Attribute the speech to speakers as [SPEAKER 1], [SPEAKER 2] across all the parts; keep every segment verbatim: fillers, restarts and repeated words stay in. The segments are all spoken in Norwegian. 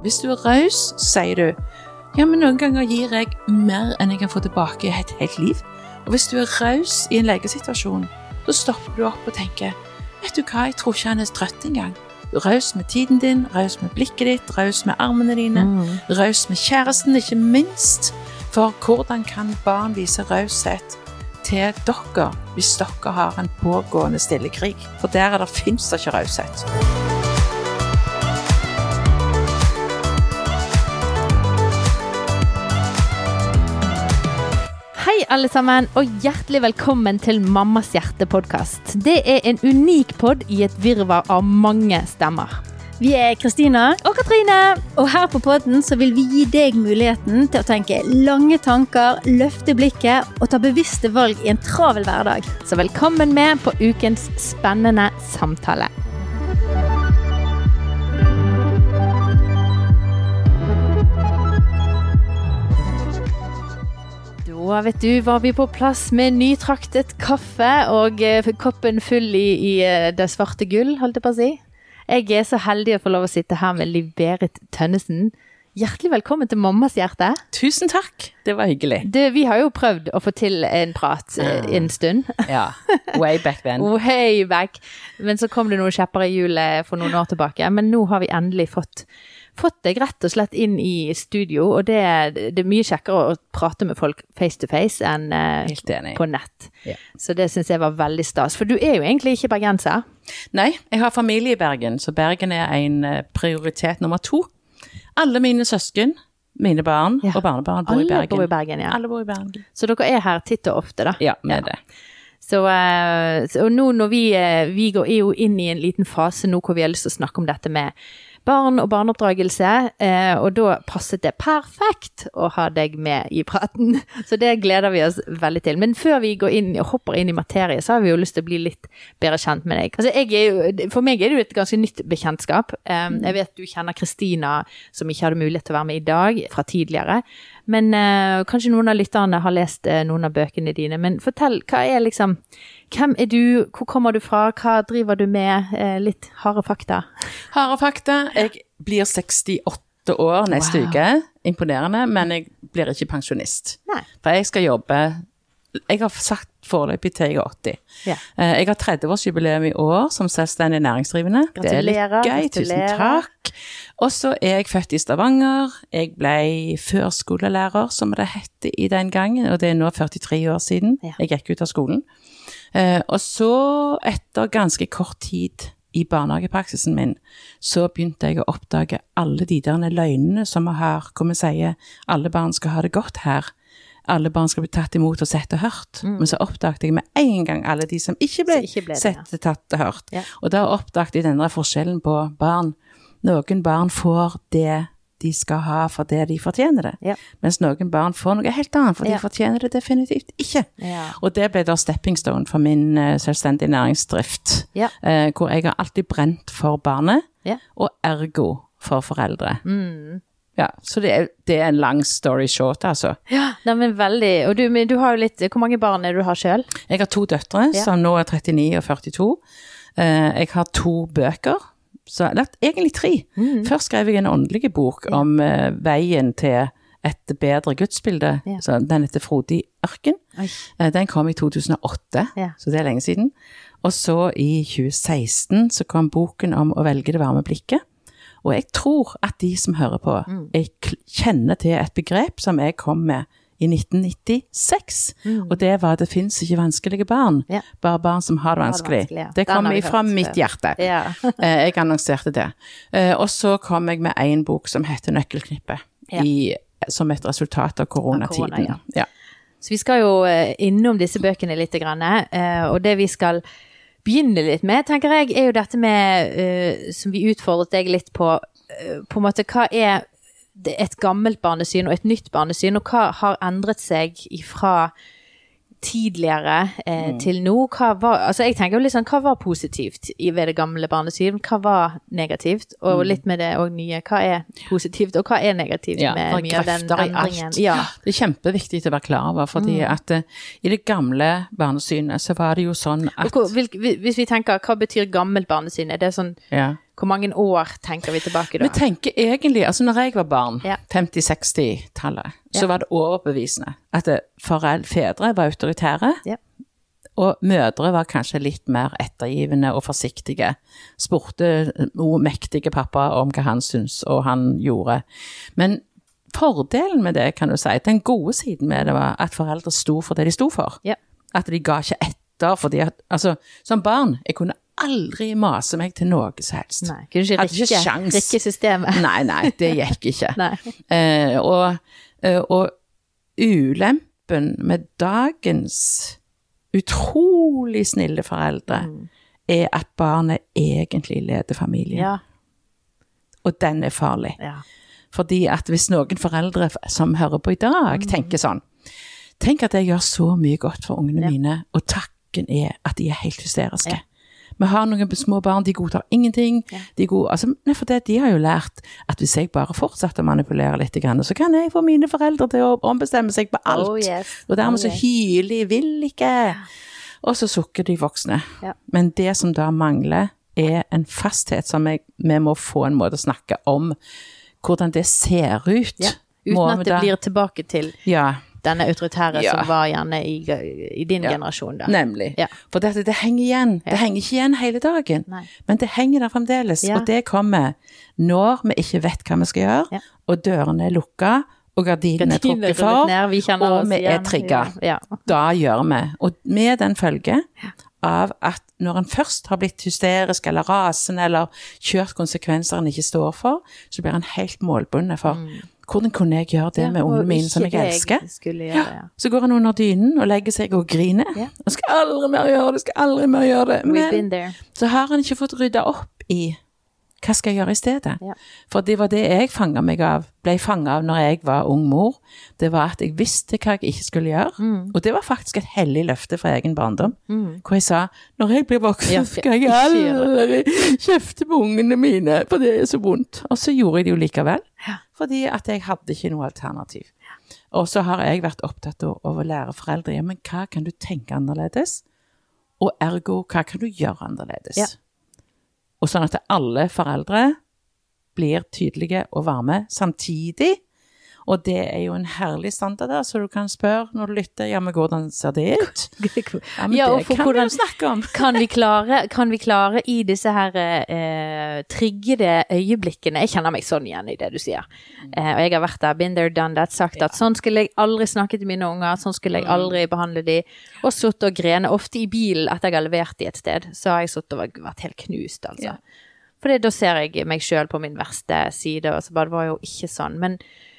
[SPEAKER 1] Hvis du er raus, så sier du, ja, men noen ganger gir jeg mer enn jeg kan få tilbake i et helt liv. Og hvis du er raus i en legesituasjon, så stopper du opp og tenker, vet du hva, jeg tror ikke han er trøtt engang. Du er raus med tiden din, raus med blikket ditt, raus med armene dine, mm. raus med kjæresten, ikke minst. For hvordan kan barn vise raushet til dere hvis dere har en pågående stille krig? For der er det, finnes det ikke raushet.
[SPEAKER 2] Hei alle sammen, og hjertelig velkommen til Mammas Hjerte-podcast. Det er en unik podd i et virvar av mange stemmer.
[SPEAKER 3] Vi er Kristina
[SPEAKER 2] og Katrine,
[SPEAKER 3] og her på podden så vil vi gi deg muligheten til å tenke lange tanker, løfte blikket og ta bevisste valg i en travel hverdag.
[SPEAKER 2] Så velkommen med på ukens spennende samtale. Da vet du, var vi på plass med nytraktet kaffe og uh, koppen full i, i uh, det svarte gull, holdt jeg på å si. Jeg er så heldig å få lov å sitte her med Liv-Berit Tønnesen. Hjertelig velkommen til Mammas Hjerte.
[SPEAKER 1] Tusen takk, det var hyggelig.
[SPEAKER 2] Du, vi har jo prøvd å få til en prat uh, en stund.
[SPEAKER 1] Ja, way back then.
[SPEAKER 2] Way back. Men så kom det noen kjepper i hjulet for noen år tilbake. Men nå har vi endelig fått fått deg rett og slett inn i studio, og det, det er mye kjekkere å prate med folk face to face enn uh, på nett.
[SPEAKER 1] Ja.
[SPEAKER 2] Så det synes jeg var veldig stas. For du er jo egentlig ikke bergenser.
[SPEAKER 1] Nei, jeg har familie i Bergen, så Bergen er en prioritet nummer to. Alle mine søsken, mine barn ja. og barnebarn bor
[SPEAKER 2] Alle
[SPEAKER 1] i Bergen.
[SPEAKER 2] Bor i Bergen ja.
[SPEAKER 1] Alle bor i Bergen.
[SPEAKER 2] Så dere er her titt og ofte da?
[SPEAKER 1] Ja, med
[SPEAKER 2] ja.
[SPEAKER 1] det.
[SPEAKER 2] Så, uh, så nå når vi, uh, vi går jo inn i en liten fase nå hvor vi har lyst til å snakke om dette med barn og barneoppdragelse, eh, og da passet det perfekt å ha deg med i praten. Så det gleder vi oss veldig til. Men før vi går inn og hopper inn i materie, så har vi jo lyst til å bli litt bedre kjent med deg. Altså, jeg er jo, for meg er det jo et ganske nytt bekjentskap. Um, jeg vet du kjenner Kristina, som ikke hadde mulighet til å være med i dag, fra tidligere. Men uh, kanskje noen av lytterne har lest uh, noen av bøkene dine. Men fortell, hva er liksom, hvem er du, hvor kommer du fra, hva driver du med, uh, litt harde fakta?
[SPEAKER 1] Harde fakta, jeg blir sekstiåtte år neste wow. uke, imponerende, men jeg blir ikke pensjonist.
[SPEAKER 2] Nei.
[SPEAKER 1] For jeg skal jobbe, jeg har sagt foreløpig til jeg er åtti.
[SPEAKER 2] Ja.
[SPEAKER 1] Jeg har trettiårsjubileum i år som selvstendig næringsdrivende.
[SPEAKER 2] Gratulerer.
[SPEAKER 1] Det er litt gøy, tusen takk. Og så er jeg født i Stavanger. Jeg ble førskolelærer, som det hette i den gangen, og det er nå førtitre år siden ja. jeg gikk ut av skolen. Og så etter ganske kort tid i barnehagepraksisen min, så begynte jeg å oppdage alle de der løgnene som vi har, hvor vi sier alle barn skal ha det godt her. Alle barn skal bli tatt imot og sett og hørt. Mm. Men så oppdagte jeg med en gang alle de som ikke ble, ikke ble det, sett, ja. tatt og hørt. Ja. Og da oppdagte jeg denne forskjellen på barn. Noen barn får det de skal ha for det de fortjener det. Ja. Mens noen barn får noe helt annet, for ja. de fortjener det definitivt ikke. Ja. Og det ble da stepping stone for min uh, selvstendige næringsdrift. Ja. Uh, hvor jeg har alltid brent for barnet, ja. og ergo for foreldre. Mm. Ja, så det er, det er en lang story short, altså.
[SPEAKER 2] Ja, nei, men veldig. Og du, men du har jo litt, hvor mange barn er du har selv?
[SPEAKER 1] Jeg har to døtre, ja. som nå er trettini og førtito. Uh, jeg har to bøker, så det er egentlig tre. Mm. Først skrev jeg en åndelig bok ja. om uh, veien til et bedre gudsbilde. Ja. Så den heter Frodig Ørken. Uh, den kom i to tusen og åtte, ja. så det er lenge siden. Og så i tjue seksten så kom boken om å velge det varme blikket. Og jeg tror at de som hører på, mm. jeg kjenner til et begrep som jeg kom med i nitten nittiseks. Mm. Og det var det finnes ikke vanskelige barn, ja. bare barn som har det vanskelig. Det, vanskelig, ja. det kom ifra mitt hjerte. Ja. jeg annonserte det. Og så kom jeg med en bok som heter Nøkkelknippe, ja. i, som et resultat av koronatiden. Av korona, ja. Ja.
[SPEAKER 2] Så vi skal jo innom disse bøkene litt grann, og det vi skal begynne litt med, tenker jeg, er jo dette med, uh, som vi utfordret deg litt på, uh, på en måte, hva er et gammelt barnesyn og et nytt barnesyn, og hva har endret seg fra tidligere eh, mm. til nå? Hva var, altså jeg tenker jo litt sånn, hva var positivt i ved det gamle barnesyn? Hva var negativt? Og mm. litt med det og nye, hva er positivt og hva er negativt ja, med mye av den endringen?
[SPEAKER 1] Ja. Det er kjempeviktig å være klar over, fordi mm. at uh, i det gamle barnesynet så var det jo sånn at...
[SPEAKER 2] Og, hvis vi tenker, hva betyr gammelt barnesyn? Er det sånn...
[SPEAKER 1] Ja.
[SPEAKER 2] Hvor mange år tenker vi tilbake da?
[SPEAKER 1] Vi tenker egentlig, altså når jeg var barn,
[SPEAKER 2] Ja.
[SPEAKER 1] femti-seksti-tallet, så
[SPEAKER 2] Ja.
[SPEAKER 1] var det overbevisende at foreldre, fedre var autoritære,
[SPEAKER 2] Ja.
[SPEAKER 1] og mødre var kanskje litt mer ettergivende og forsiktige. Spurte noe mektige pappa om hva han syns, og han gjorde. Men fordelen med det, kan du si, den gode siden med det var at foreldre sto for det de sto for.
[SPEAKER 2] Ja.
[SPEAKER 1] At de ga ikke etter, fordi at, altså, som barn, jeg kunne aldri mase meg til noe som helst.
[SPEAKER 2] Nei, kunne ikke
[SPEAKER 1] Hadde ikke
[SPEAKER 2] rikke,
[SPEAKER 1] sjans.
[SPEAKER 2] rikke systemet.
[SPEAKER 1] Nei, nei, det gikk ikke.
[SPEAKER 2] Nei.
[SPEAKER 1] Eh, og, eh, og ulempen med dagens utrolig snille foreldre
[SPEAKER 2] Mm.
[SPEAKER 1] er at barnet egentlig leder familien.
[SPEAKER 2] Ja,
[SPEAKER 1] Og den er farlig.
[SPEAKER 2] ja.
[SPEAKER 1] Fordi at hvis noen foreldre som hører på i dag
[SPEAKER 2] Mm.
[SPEAKER 1] tenker sånn, tenk at jeg gjør så mye godt for ungene
[SPEAKER 2] Ja.
[SPEAKER 1] mine, og takken er at de er helt hysteriske.
[SPEAKER 2] Ja.
[SPEAKER 1] Vi har noen små barn, de godtar ingenting.
[SPEAKER 2] Ja.
[SPEAKER 1] De, god, altså, nei, for det, de har jo lært at hvis jeg bare fortsetter å manipulere litt, grann, så kan jeg få mine foreldre til å ombestemme seg på alt.
[SPEAKER 2] Oh, yes.
[SPEAKER 1] Og dermed
[SPEAKER 2] Oh,
[SPEAKER 1] så
[SPEAKER 2] yes.
[SPEAKER 1] hyler de, vil ikke. Og så sukker de voksne.
[SPEAKER 2] Ja.
[SPEAKER 1] Men det som da mangler, er en fasthet som jeg, vi må få en måte å snakke om, hvordan det ser ut.
[SPEAKER 2] Ja.
[SPEAKER 1] Må
[SPEAKER 2] Uten
[SPEAKER 1] vi
[SPEAKER 2] at det
[SPEAKER 1] da-
[SPEAKER 2] blir tilbake til
[SPEAKER 1] Ja,
[SPEAKER 2] denne autoritære
[SPEAKER 1] Ja.
[SPEAKER 2] som var gjerne i, i din
[SPEAKER 1] Ja.
[SPEAKER 2] generasjon da.
[SPEAKER 1] nemlig.
[SPEAKER 2] Ja.
[SPEAKER 1] For dette, det henger igjen.
[SPEAKER 2] Ja.
[SPEAKER 1] Det henger ikke igjen hele dagen,
[SPEAKER 2] Nei.
[SPEAKER 1] men det henger der fremdeles.
[SPEAKER 2] Ja.
[SPEAKER 1] Og det kommer når vi ikke vet hva vi skal gjøre,
[SPEAKER 2] Ja.
[SPEAKER 1] og dørene er lukket, og gardinene er
[SPEAKER 2] Gardiner
[SPEAKER 1] trukket
[SPEAKER 2] rullet
[SPEAKER 1] for,
[SPEAKER 2] ned, vi kjenner
[SPEAKER 1] og
[SPEAKER 2] oss
[SPEAKER 1] vi er
[SPEAKER 2] igjen.
[SPEAKER 1] trigget.
[SPEAKER 2] Ja.
[SPEAKER 1] Da gjør vi. Og med den følge av at når en først har blitt hysterisk eller rasende eller kjørt konsekvenser en ikke står for, så blir en helt målbundet for hvordan kunne jeg gjøre det
[SPEAKER 2] Ja,
[SPEAKER 1] med
[SPEAKER 2] og
[SPEAKER 1] ungene mine som
[SPEAKER 2] ikke
[SPEAKER 1] jeg
[SPEAKER 2] det
[SPEAKER 1] elsker?
[SPEAKER 2] skulle gjøre, ja.
[SPEAKER 1] Så går han under dynen og legger seg og griner.
[SPEAKER 2] Ja.
[SPEAKER 1] Og skal aldri mer gjøre det, skal aldri mer gjøre det.
[SPEAKER 2] We've
[SPEAKER 1] Men
[SPEAKER 2] been there.
[SPEAKER 1] så har han ikke fått rydda opp i hva skal jeg gjøre i stedet.
[SPEAKER 2] Ja.
[SPEAKER 1] For det var det jeg fanget meg av, ble fanget av når jeg var ung mor. Det var at jeg visste hva jeg ikke skulle gjøre.
[SPEAKER 2] Mm.
[SPEAKER 1] Og det var faktisk et hellig løfte fra egen barndom.
[SPEAKER 2] Mm.
[SPEAKER 1] Hvor jeg sa, når jeg blir voksen,
[SPEAKER 2] Ja,
[SPEAKER 1] skal jeg
[SPEAKER 2] ikke gjøre
[SPEAKER 1] aldri kjefte på ungene mine, for det er så vondt. Og så gjorde jeg det jo likevel,
[SPEAKER 2] Ja.
[SPEAKER 1] fordi at jeg hadde ikke noe alternativ. Og så har jeg vært opptatt av å lære foreldre, ja, men hva kan du tenke annerledes? Og ergo, hva kan du gjøre annerledes?
[SPEAKER 2] Ja.
[SPEAKER 1] Og sånn at alle foreldre blir tydelige og varme samtidig. Og det er jo en herlig standard der, så du kan spørre når du lytter, ja, men hvordan ser det ut? Ja, men
[SPEAKER 2] Ja, og
[SPEAKER 1] det
[SPEAKER 2] for
[SPEAKER 1] kan
[SPEAKER 2] hvordan-
[SPEAKER 1] vi jo snakke om.
[SPEAKER 2] Kan vi klare, kan vi klare i disse her eh, triggede øyeblikkene, jeg kjenner meg sånn igjen i det du sier, eh, og jeg har vært der, been there, done that, sagt at sånn skulle jeg aldri snakke til mine unger, sånn skulle jeg aldri behandle de, og sutt og grene, ofte i bilen etter jeg har levert de et sted, så har jeg sutt og vært helt knust, altså.
[SPEAKER 1] Ja.
[SPEAKER 2] For det, da ser jeg meg selv på min verste side, og så bare, det var jo ikke sånn, men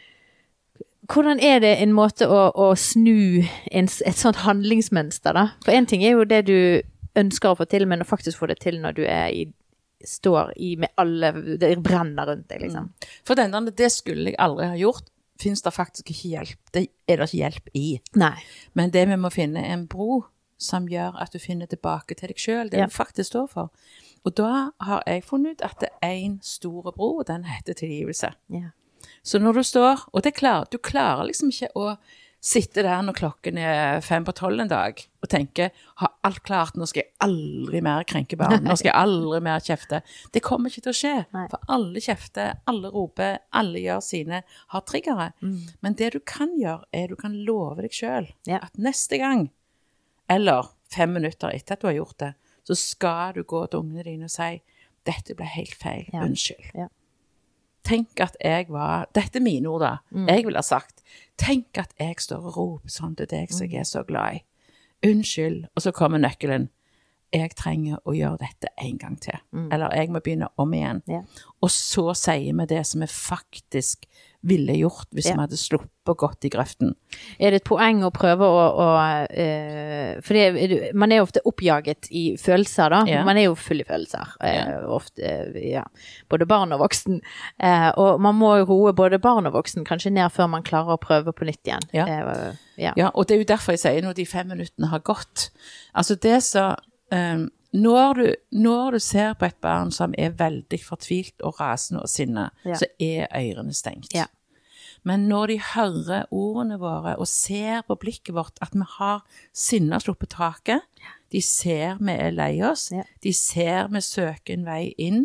[SPEAKER 2] hvordan er det en måte å, å snu en, et sånt handlingsmønster da? For en ting er jo det du ønsker å få til, men å faktisk få det til når du er i, står i med alle, det brenner rundt deg liksom.
[SPEAKER 1] For denne, det skulle jeg aldri ha gjort, finnes det faktisk ikke hjelp. Det er det ikke hjelp i.
[SPEAKER 2] Nei.
[SPEAKER 1] Men det vi må finne er en bro som gjør at du finner tilbake til deg selv, det
[SPEAKER 2] Ja.
[SPEAKER 1] du faktisk står for. Og da har jeg funnet ut at det er en stor bro, og den heter tilgivelse.
[SPEAKER 2] Ja.
[SPEAKER 1] Så når du står, og det klarer, du klarer liksom ikke å sitte der når klokken er fem på tolv en dag, og tenke, ha alt klart, nå skal jeg aldri mer krenke barn, nå skal jeg aldri mer kjefte. Det kommer ikke til å skje,
[SPEAKER 2] Nei.
[SPEAKER 1] for alle kjefter, alle roper, alle gjør sine, har triggere.
[SPEAKER 2] Mm.
[SPEAKER 1] Men det du kan gjøre, er du kan love deg selv,
[SPEAKER 2] Ja.
[SPEAKER 1] at neste gang, eller fem minutter etter at du har gjort det, så skal du gå til ungene dine og si, dette ble helt feil,
[SPEAKER 2] Ja.
[SPEAKER 1] unnskyld.
[SPEAKER 2] Ja.
[SPEAKER 1] Tenk at jeg var, dette er mine ord da,
[SPEAKER 2] Mm.
[SPEAKER 1] jeg vil ha sagt, tenk at jeg står og roper sånn til deg som jeg er så glad i. Unnskyld, og så kommer nøkkelen. Jeg trenger å gjøre dette en gang til. Eller jeg må begynne om igjen.
[SPEAKER 2] Ja.
[SPEAKER 1] Og så sier vi det som vi faktisk ville gjort hvis
[SPEAKER 2] Ja.
[SPEAKER 1] vi hadde sluppet godt i grøften.
[SPEAKER 2] Er det et poeng å prøve å, å eh, for det, man er jo ofte oppjaget i følelser da,
[SPEAKER 1] Ja.
[SPEAKER 2] man er jo full i følelser, eh, ofte, eh, ja, både barn og voksen, eh, og man må jo roe både barn og voksen kanskje ned før man klarer å prøve på nytt igjen.
[SPEAKER 1] Ja.
[SPEAKER 2] Eh, ja.
[SPEAKER 1] Ja, og det er jo derfor jeg sier når de fem minuttene har gått. Altså det så, um, når, du, når du ser på et barn som er veldig fortvilt og rasende og sinne,
[SPEAKER 2] Ja.
[SPEAKER 1] så er øyrene stengt.
[SPEAKER 2] Ja.
[SPEAKER 1] Men når de hører ordene våre og ser på blikket vårt at vi har sinne sluppet taket, de ser vi er lei oss,
[SPEAKER 2] Ja.
[SPEAKER 1] de ser vi søker en vei inn,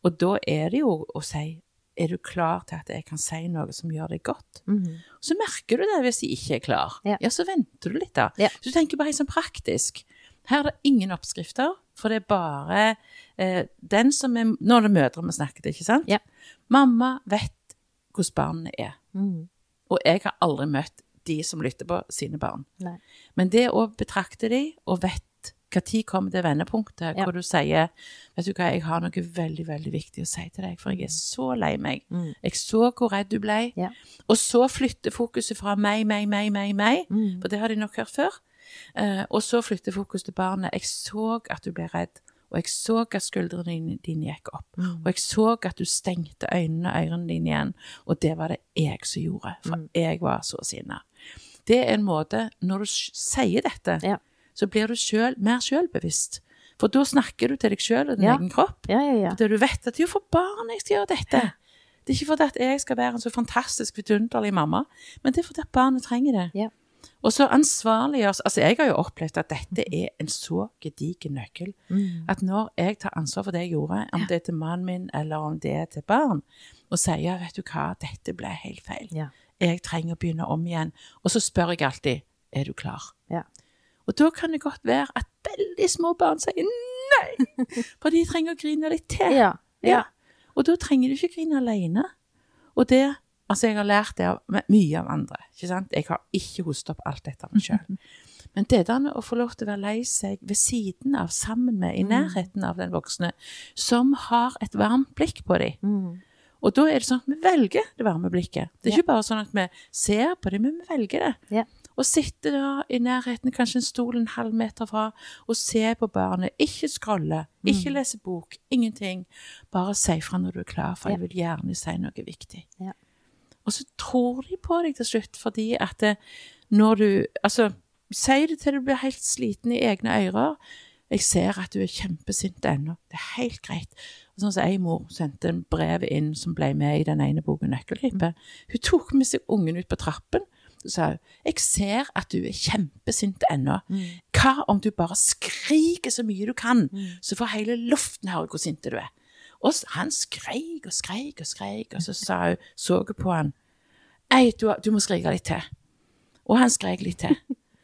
[SPEAKER 1] Og da er det jo å si, er du klar til at jeg kan si noe som gjør deg godt?
[SPEAKER 2] Mm.
[SPEAKER 1] Så merker du det hvis de ikke er klar.
[SPEAKER 2] Ja.
[SPEAKER 1] Ja, så venter du litt da.
[SPEAKER 2] Ja.
[SPEAKER 1] Så du tenker bare sånn praktisk. Her er det ingen oppskrifter, for det er bare eh, den som er, nå er det mødre vi snakket, ikke sant?
[SPEAKER 2] Ja.
[SPEAKER 1] Mamma vet hvordan barnene er.
[SPEAKER 2] Mm.
[SPEAKER 1] Og jeg har aldri møtt de som lytter på sine barn.
[SPEAKER 2] Nei.
[SPEAKER 1] Men det å betrakte de, og vet hva tid kommer det vendepunktet,
[SPEAKER 2] Ja.
[SPEAKER 1] hvor du sier, vet du hva, jeg har noe veldig, veldig viktig å si til deg, for jeg er så lei meg.
[SPEAKER 2] Mm.
[SPEAKER 1] Jeg så hvor redd du ble,
[SPEAKER 2] Ja.
[SPEAKER 1] og så flytter fokuset fra meg, meg, meg, meg, meg,
[SPEAKER 2] Mm.
[SPEAKER 1] for det har de nok hørt før, uh, og så flytter fokus til barnet. Jeg så at du ble redd, og jeg så at skuldrene dine, dine gikk opp,
[SPEAKER 2] Mm.
[SPEAKER 1] og jeg så at du stengte øynene og ørene dine igjen, og det var det jeg som gjorde, for
[SPEAKER 2] Mm.
[SPEAKER 1] jeg var så sinnet. Det er en måte, når du s- sier dette,
[SPEAKER 2] Ja.
[SPEAKER 1] så blir du selv, mer selvbevisst. For da snakker du til deg selv og din
[SPEAKER 2] Ja.
[SPEAKER 1] egen kropp.
[SPEAKER 2] Ja, ja, ja.
[SPEAKER 1] For du vet at det er jo for barn jeg skal gjøre dette. Det er ikke fordi at jeg skal være en så fantastisk vidunderlig mamma, men det er fordi at barnet trenger det.
[SPEAKER 2] Ja.
[SPEAKER 1] Og så ansvarliggjørs, altså jeg har jo opplevd at dette er en så gedigen nøkkel,
[SPEAKER 2] Mm.
[SPEAKER 1] at når jeg tar ansvar for det jeg gjorde, om det er til mannen min, eller om det er til barn, og sier, vet du hva, dette ble helt feil.
[SPEAKER 2] Ja.
[SPEAKER 1] Jeg trenger å begynne om igjen. Og så spør jeg alltid, er du klar?
[SPEAKER 2] Ja.
[SPEAKER 1] Og da kan det godt være at veldig små barn sier nei, for de trenger å grine litt til.
[SPEAKER 2] Ja. Ja.
[SPEAKER 1] Og da trenger du ikke grine alene. Og det, altså jeg har lært det av mye av andre, ikke sant? Jeg har ikke hostet opp alt dette av meg selv. Men det der å få lov til å være lei seg ved siden av, sammen med, i nærheten av den voksne, som har et varmt blikk på dem.
[SPEAKER 2] Mm.
[SPEAKER 1] Og da er det sånn at vi velger det varme blikket. Det er
[SPEAKER 2] Ja.
[SPEAKER 1] ikke bare sånn at vi ser på det, men vi velger det.
[SPEAKER 2] Ja.
[SPEAKER 1] Og sitte da i nærheten, kanskje en stol en halv meter fra, og se på barnet. Ikke scrolle, ikke
[SPEAKER 2] Mm.
[SPEAKER 1] lese bok, ingenting. Bare si fra når du er klar, for
[SPEAKER 2] Ja.
[SPEAKER 1] jeg vil gjerne si noe viktig.
[SPEAKER 2] Ja.
[SPEAKER 1] Og så tror de på deg til slutt, fordi at det, når du, altså, si det til du blir helt sliten i egne ører. Jeg ser at du er kjempesint ennå. Det er helt greit. Og sånn som en mor sendte en brev inn som ble med i den ene boken Nøkkelklippet. Hun tok med seg ungen ut på trappen. Så sa hun, jeg ser at du er kjempesint ennå. Hva om du bare skriker så mye du kan, så får hele luften høre hvor sint du er. Og så- han skreik og skreik og skreik, og så sa hun, så hun på han, ei, du, du må skrike litt til. Og han skrek litt til.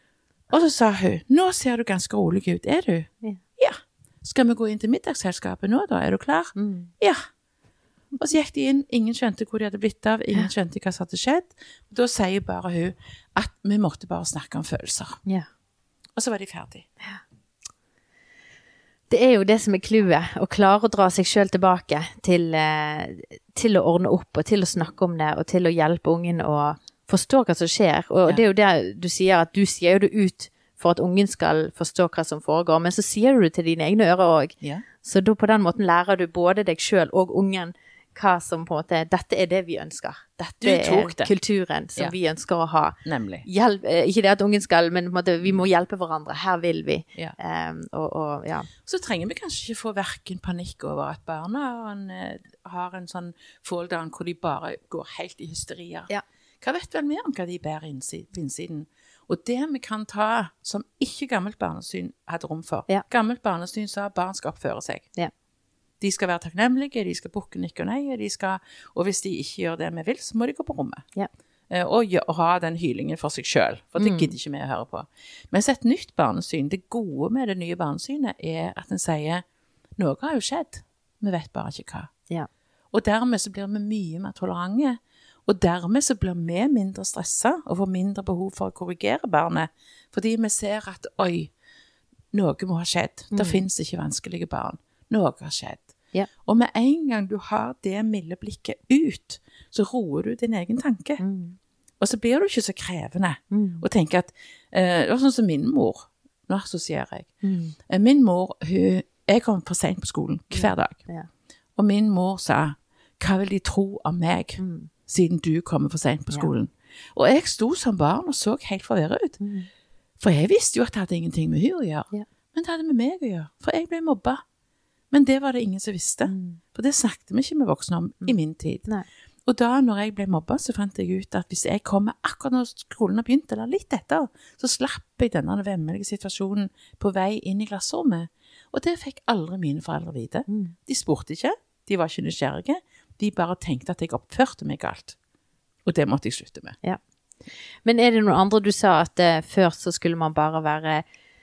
[SPEAKER 1] Og så sa hun, nå ser du ganske rolig ut, er du?
[SPEAKER 2] Ja.
[SPEAKER 1] Ja. Skal vi gå inn til middagsselskapet nå da, er du klar?
[SPEAKER 2] Mm.
[SPEAKER 1] Ja. Og så gikk de inn, ingen skjønte hvor de hadde blitt av, ingen skjønte hva som hadde skjedd. Da sier bare hun at vi måtte bare snakke om følelser.
[SPEAKER 2] Ja.
[SPEAKER 1] Og så var de ferdige.
[SPEAKER 2] Det er jo det som er clouet, å klare å dra seg selv tilbake til, eh, til å ordne opp, og til å snakke om det, og til å hjelpe ungen å forstå hva som skjer. Og
[SPEAKER 1] Ja.
[SPEAKER 2] det er jo det du sier, at du sier jo det ut for at ungen skal forstå hva som foregår, men så sier du det til dine egne ører også.
[SPEAKER 1] Ja.
[SPEAKER 2] Så da på den måten lærer du både deg selv og ungen hva som på en måte, dette er det vi ønsker. Dette
[SPEAKER 1] Du tok
[SPEAKER 2] er
[SPEAKER 1] det.
[SPEAKER 2] kulturen som
[SPEAKER 1] Ja.
[SPEAKER 2] vi ønsker å ha.
[SPEAKER 1] Nemlig.
[SPEAKER 2] Hjelp, eh, ikke det at ungen skal, men på en måte, vi må hjelpe hverandre. Her vil vi.
[SPEAKER 1] Ja.
[SPEAKER 2] Um, og, og, ja.
[SPEAKER 1] Så trenger vi kanskje ikke få hverken panikk over at barna har en, eh, har en sånn fall down hvor de bare går helt i hysterier.
[SPEAKER 2] Ja.
[SPEAKER 1] Hva vet vel vi om hva de bærer innsi- på innsiden? Og det vi kan ta som ikke gammelt barnesyn hadde rom for.
[SPEAKER 2] Ja.
[SPEAKER 1] Gammelt barnesyn sa at barn skal oppføre seg.
[SPEAKER 2] Ja.
[SPEAKER 1] De skal være takknemlige, de skal bukke, nikke og neie, de skal, og hvis de ikke gjør det vi vil, så må de gå på rommet.
[SPEAKER 2] Ja.
[SPEAKER 1] Eh, Og, gjø- og ha den hylingen for seg selv, for det
[SPEAKER 2] Mm.
[SPEAKER 1] gidder ikke vi å høre på. Mens et nytt barnesyn, det gode med det nye barnesynet, er at en sier, noe har jo skjedd, vi vet bare ikke hva.
[SPEAKER 2] Ja.
[SPEAKER 1] Og dermed så blir vi mye mer tolerante, og dermed så blir vi mindre stresset, og får mindre behov for å korrigere barnet, fordi vi ser at, oi, noe må ha skjedd. Det
[SPEAKER 2] Mm.
[SPEAKER 1] finnes ikke vanskelige barn. Noe har skjedd.
[SPEAKER 2] Ja.
[SPEAKER 1] Og med en gang du har det milde blikket ut, så roer du din egen tanke.
[SPEAKER 2] Mm.
[SPEAKER 1] Og så blir du ikke så krevende.
[SPEAKER 2] Mm.
[SPEAKER 1] Og tenker at, eh, det var sånn som min mor, nå assosierer jeg.
[SPEAKER 2] Mm.
[SPEAKER 1] Eh, Min mor, hun, jeg kom for sent på skolen hver dag.
[SPEAKER 2] Ja.
[SPEAKER 1] Og min mor sa, hva vil de tro om meg,
[SPEAKER 2] Mm.
[SPEAKER 1] siden du kommer for sent på
[SPEAKER 2] Ja.
[SPEAKER 1] skolen? Og jeg sto som barn og så helt forvirret ut.
[SPEAKER 2] Mm.
[SPEAKER 1] For jeg visste jo at det hadde ingenting med hun å gjøre.
[SPEAKER 2] Ja.
[SPEAKER 1] Men det hadde med meg å gjøre, for jeg ble mobbet. Men det var det ingen som visste.
[SPEAKER 2] Mm.
[SPEAKER 1] For det snakket vi ikke med voksne om i min tid.
[SPEAKER 2] Nei.
[SPEAKER 1] Og da når jeg ble mobbet, så fant jeg ut at hvis jeg kommer akkurat når skolen har begynt, eller litt etter, så slapp jeg denne vemmelige situasjonen på vei inn i klasserommet. Og det fikk aldri mine foreldre vite.
[SPEAKER 2] Mm.
[SPEAKER 1] De spurte ikke, de var ikke nysgjerrige, de bare tenkte at jeg oppførte meg galt. Og det måtte jeg slutte med.
[SPEAKER 2] Ja. Men er det noen andre du sa at uh, før så skulle man bare være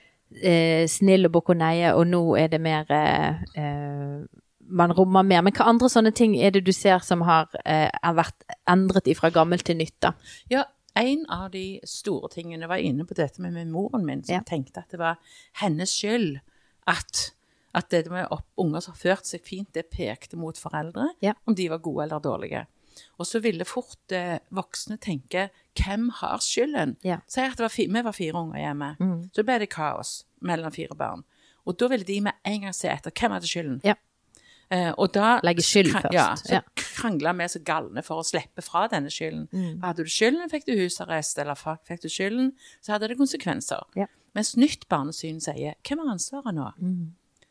[SPEAKER 2] uh, snill og bukke og neie, og nå er det mer, uh, uh, man rommer mer. Men hva andre sånne ting er det du ser som har, uh, har vært endret ifra gammelt til nytt da?
[SPEAKER 1] Ja, en av de store tingene var inne på dette med, med moren min, som ja. tenkte at det var hennes skyld at, at det med opp, unger som førte seg fint, det pekte mot foreldre, ja. om de var gode eller dårlige. Og så ville fort eh, voksne tenke, hvem har skylden? Ja. Så jeg at det var fi, vi var fire unger hjemme. Mm. Så ble det kaos mellom fire barn. Og da ville de med en gang se etter, hvem hadde skylden? Ja. Eh, og da
[SPEAKER 2] legge skyld
[SPEAKER 1] krang,
[SPEAKER 2] først.
[SPEAKER 1] Ja, så
[SPEAKER 2] ja.
[SPEAKER 1] kranglet vi så galne for å slippe fra denne skylden. Mm. Hadde du skylden, fikk du husarrest, eller fikk du skylden, så hadde det konsekvenser. Ja. Mens nytt barnesyn sier, hvem har ansvaret nå? Mm.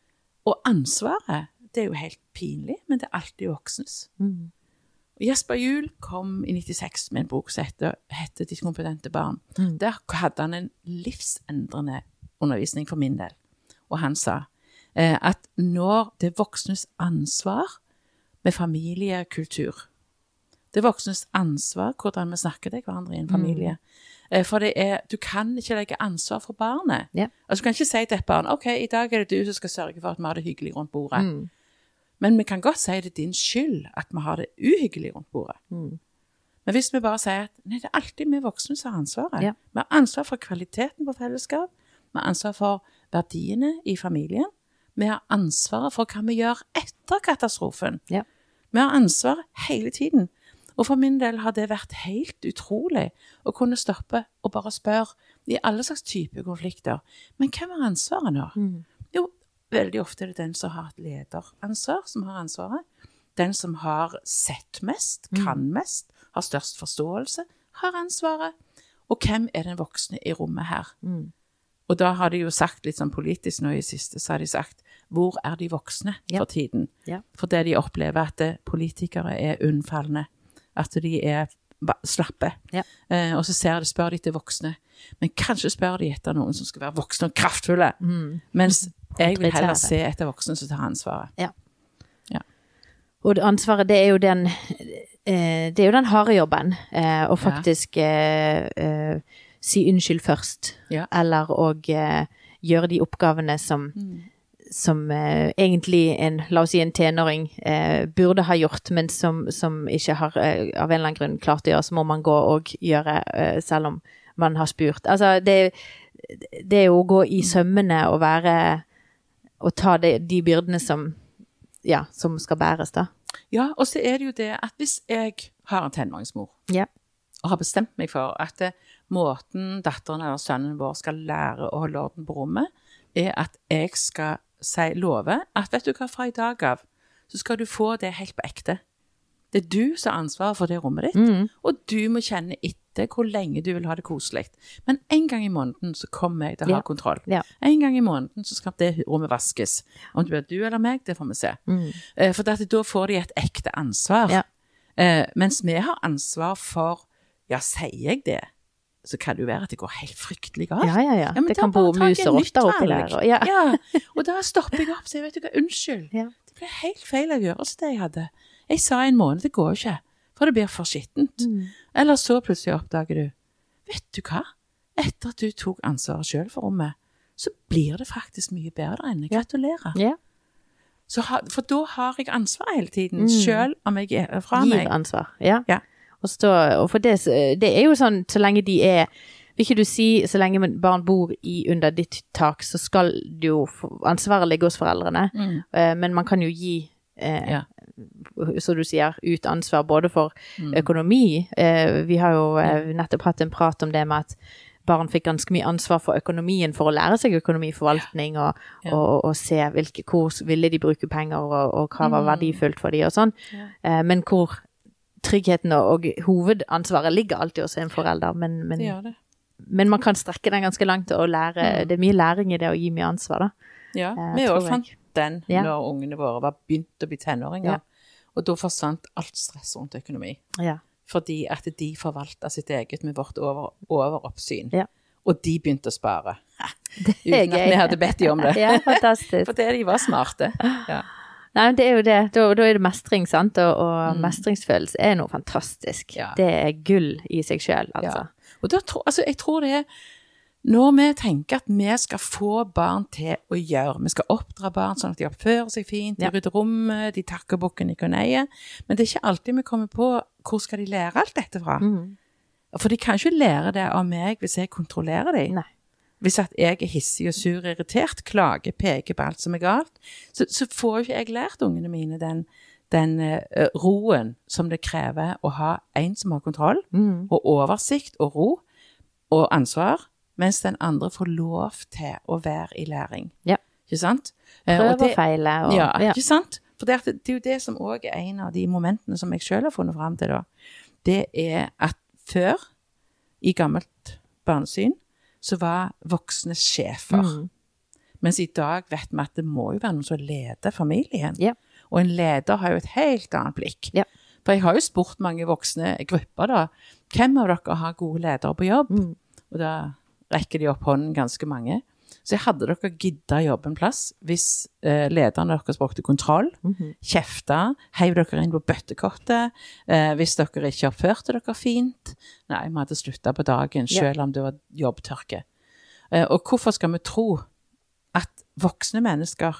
[SPEAKER 1] Og ansvaret, det er jo helt pinlig, men det er alltid voksnes. Mm. Jesper Juhl kom i nittiseks med en bok som hette, hette «De kompetente barn». Mm. Der hadde han en livsendrende undervisning for min del. Og han sa eh, at når det er voksnes ansvar med familiekultur, det er voksnes ansvar hvordan vi snakker til hverandre i en familie. Mm. Eh, for det er, du kan ikke legge ansvar for barnet. Yeah. Altså du kan ikke si til et barn, ok, i dag er det du som skal sørge for at vi har det hyggelig rundt bordet. Mm. Men vi kan godt si det er din skyld at vi har det uhyggelig rundt bordet. Mm. Men hvis vi bare sier at nei, det er alltid vi voksne som har ansvaret. Ja. Vi har ansvar for kvaliteten på fellesskap. Vi har ansvar for verdiene i familien. Vi har ansvaret for hva vi gjør etter katastrofen. Ja. Vi har ansvar hele tiden. Og for min del har det vært helt utrolig å kunne stoppe og bare spørre i alle slags typer konflikter. Men hvem har ansvaret nå? Mm. Jo, veldig ofte er det den som har et lederansvar, som har ansvaret. Den som har sett mest, kan mest, har størst forståelse, har ansvaret. Og hvem er den voksne i rommet her? Mm. Og da har de jo sagt litt sånn politisk nå i siste, så har de sagt, hvor er de voksne ja. for tiden? Ja. For det de opplever at politikere er unnfallende, at de er slappe. Ja. Eh, og så ser de, spør de til voksne. Men kanskje spør de etter noen som skal være voksne og kraftfulle. Mm. Mens jeg vil heller se etter voksne som tar ansvaret. Ja. Ja.
[SPEAKER 2] Og ansvaret, det er jo den, eh, det er jo den harde jobben, eh, å faktisk eh, eh, si unnskyld først, ja. eller å eh, gjøre de oppgavene som, mm. som eh, egentlig en, la oss si en tenåring, eh, burde ha gjort, men som, som ikke har eh, av en eller annen grunn klart å gjøre, så må man gå og gjøre, eh, selv om man har spurt. Altså, det, det er jo å gå i sømmene og være og ta de, de byrdene som, ja, som skal bæres da.
[SPEAKER 1] Ja, og så er det jo det at hvis jeg har en tenåringsmor, ja. og har bestemt meg for at det, måten datteren eller sønnen vår skal lære å holde orden på rommet, er at jeg skal si, love at vet du hva, fra i dag av, så skal du få det helt på ekte. Det er du som har ansvaret for det rommet ditt, mm. og du må kjenne etter hvor lenge du vil ha det koselig. Men en gang i måneden så kommer jeg til å ha ja. kontroll. Ja. En gang i måneden så skal det rommet vaskes. Om det blir du eller meg, det får vi se. Mm. Eh, for at da får de et ekte ansvar. Ja. Eh, mens vi har ansvar for, ja, sier jeg det, så kan det jo være at det går helt fryktelig galt.
[SPEAKER 2] Ja, ja, ja. ja det kan bo mus og rotter oppi der.
[SPEAKER 1] Ja. ja, og da stopper jeg opp og sier, vet du hva, unnskyld. Ja. Det ble helt feil avgjørelse det jeg hadde. Jeg sa en måned, det går ikke, for det blir for skittent. Mm. Eller så plutselig oppdager du, vet du hva? Etter at du tok ansvaret selv for rommet, så blir det faktisk mye bedre enn jeg. Gratulerer. Ja. Så ha, for da har jeg ansvar hele tiden, mm. selv om jeg er fra
[SPEAKER 2] Giv
[SPEAKER 1] meg.
[SPEAKER 2] Giv ansvar, ja. ja. Og, stå, og for det, det er jo sånn, så lenge de er, vil ikke du si, så lenge barn bor i under ditt tak, så skal jo ansvaret ligge hos foreldrene. Mm. Uh, men man kan jo gi uh, ja. så du sier, ut ansvar både for økonomi. Eh, vi har jo eh, nettopp hatt en prat om det med at barn fikk ganske mye ansvar for økonomien for å lære seg økonomiforvaltning og, ja. og, og, og se hvilke, hvor ville de bruke penger og, og hva var verdifullt for de og sånn. Ja. Eh, men hvor tryggheten og, og hovedansvaret ligger alltid hos en forelder, men, men, det det. men man kan strekke den ganske langt til å lære, ja. det er mye læring i det å gi mye ansvar da.
[SPEAKER 1] Ja, eh, vi også fant den ja. når ungene våre var begynt å bli tenåringer. Ja. Og da forsvant alt stress rundt økonomi. Ja. Fordi at de forvaltet sitt eget med vårt over, overoppsyn. Ja. Og de begynte å spare.
[SPEAKER 2] Det er
[SPEAKER 1] uten
[SPEAKER 2] gøy.
[SPEAKER 1] At vi hadde bedt de om det.
[SPEAKER 2] Ja, fantastisk.
[SPEAKER 1] For det de var smarte. Ja.
[SPEAKER 2] Nei, det er jo det. Da, da er det mestring, sant? Og, og mm. mestringsfølelse er noe fantastisk. Ja. Det er gull i seg selv, altså.
[SPEAKER 1] Ja. Og da, altså, jeg tror det er når vi tenker at vi skal få barn til å gjøre, vi skal oppdra barn sånn at de oppfører seg fint, de ja. rydder rommet, de takker bukken i koneiet, men det er ikke alltid vi kommer på hvor skal de lære alt dette fra. Mm. For de kan ikke lære det av meg hvis jeg kontrollerer dem.
[SPEAKER 2] Nei.
[SPEAKER 1] Hvis at jeg er hissig og sur, irritert, klager, peker på alt som er galt, så, så får ikke jeg lært ungene mine den, den uh, roen som det krever å ha en som har kontroll, mm. og oversikt og ro og ansvar, mens den andre får lov til å være i læring.
[SPEAKER 2] Ja.
[SPEAKER 1] Ikke sant?
[SPEAKER 2] Prøv og feile. Og,
[SPEAKER 1] ja, ja, ikke sant? For det, det er jo det som også er en av de momentene som jeg selv har funnet frem til da. Det er at før, i gammelt barnesyn, så var voksne sjefer. Mm. Mens i dag vet vi at det må jo være noen som leder familien. Ja. Og en leder har jo et helt annet blikk. Ja. For jeg har jo spurt mange voksne grupper da, hvem av dere har gode ledere på jobb? Mm. Og da rekker de opp hånden ganske mange. Så jeg hadde dere giddet jobbe en plass hvis eh, lederne deres brukte kontroll, mm-hmm. kjefta, heiv dere inn på bøttekortet, eh, hvis dere ikke oppførte dere fint. Nei, vi hadde sluttet på dagen, selv om det var jobbtørke. Eh, og hvorfor skal vi tro at voksne mennesker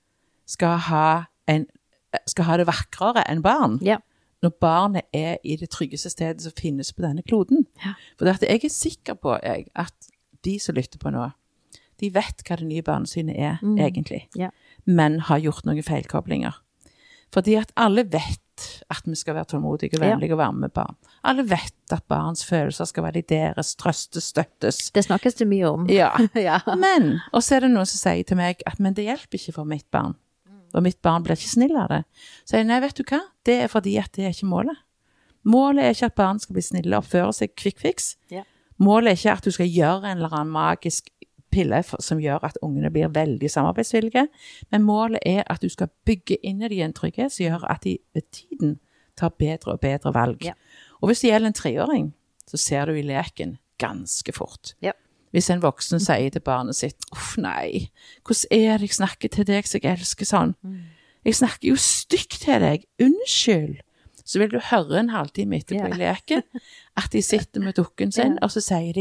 [SPEAKER 1] skal ha, en, skal ha det vakrere enn barn? Ja. Når barnet er i det tryggeste stedet som finnes på denne kloden. Ja. For det at jeg er sikker på jeg, at de som lytter på nå, de vet hva det nye barnesynet er, mm. egentlig, ja. men har gjort noen feilkoblinger. Fordi at alle vet at vi skal være tålmodige og vennlige ja. og varme med barn. Alle vet at barns følelser skal valideres, trøstes, støttes.
[SPEAKER 2] Det snakkes det mye om.
[SPEAKER 1] Ja, ja. Men, og så er det noen som sier til meg at men det hjelper ikke for mitt barn. Og mitt barn blir ikke snill av det. Så jeg, nei, vet du hva? Det er fordi at det er ikke målet. Målet er ikke at barn skal bli snille og oppføre seg kvikkfiks. Ja. Målet er ikke at du skal gjøre en eller annen magisk pille for, som gjør at ungene blir veldig samarbeidsvillige, men målet er at du skal bygge inn i de en trygghet som gjør at de ved tiden tar bedre og bedre valg. Ja. Og hvis det gjelder en treåring, så ser du i leken ganske fort. Ja. Hvis en voksen sier til barnet sitt, uff nei, hvordan er det jeg snakker til deg som jeg elsker sånn? Mm. Jeg snakker jo stygt til deg, unnskyld. Så vil du høre en halvtime etterpå ja. i leken, at de sitter med dukken sin, ja. og så sier de,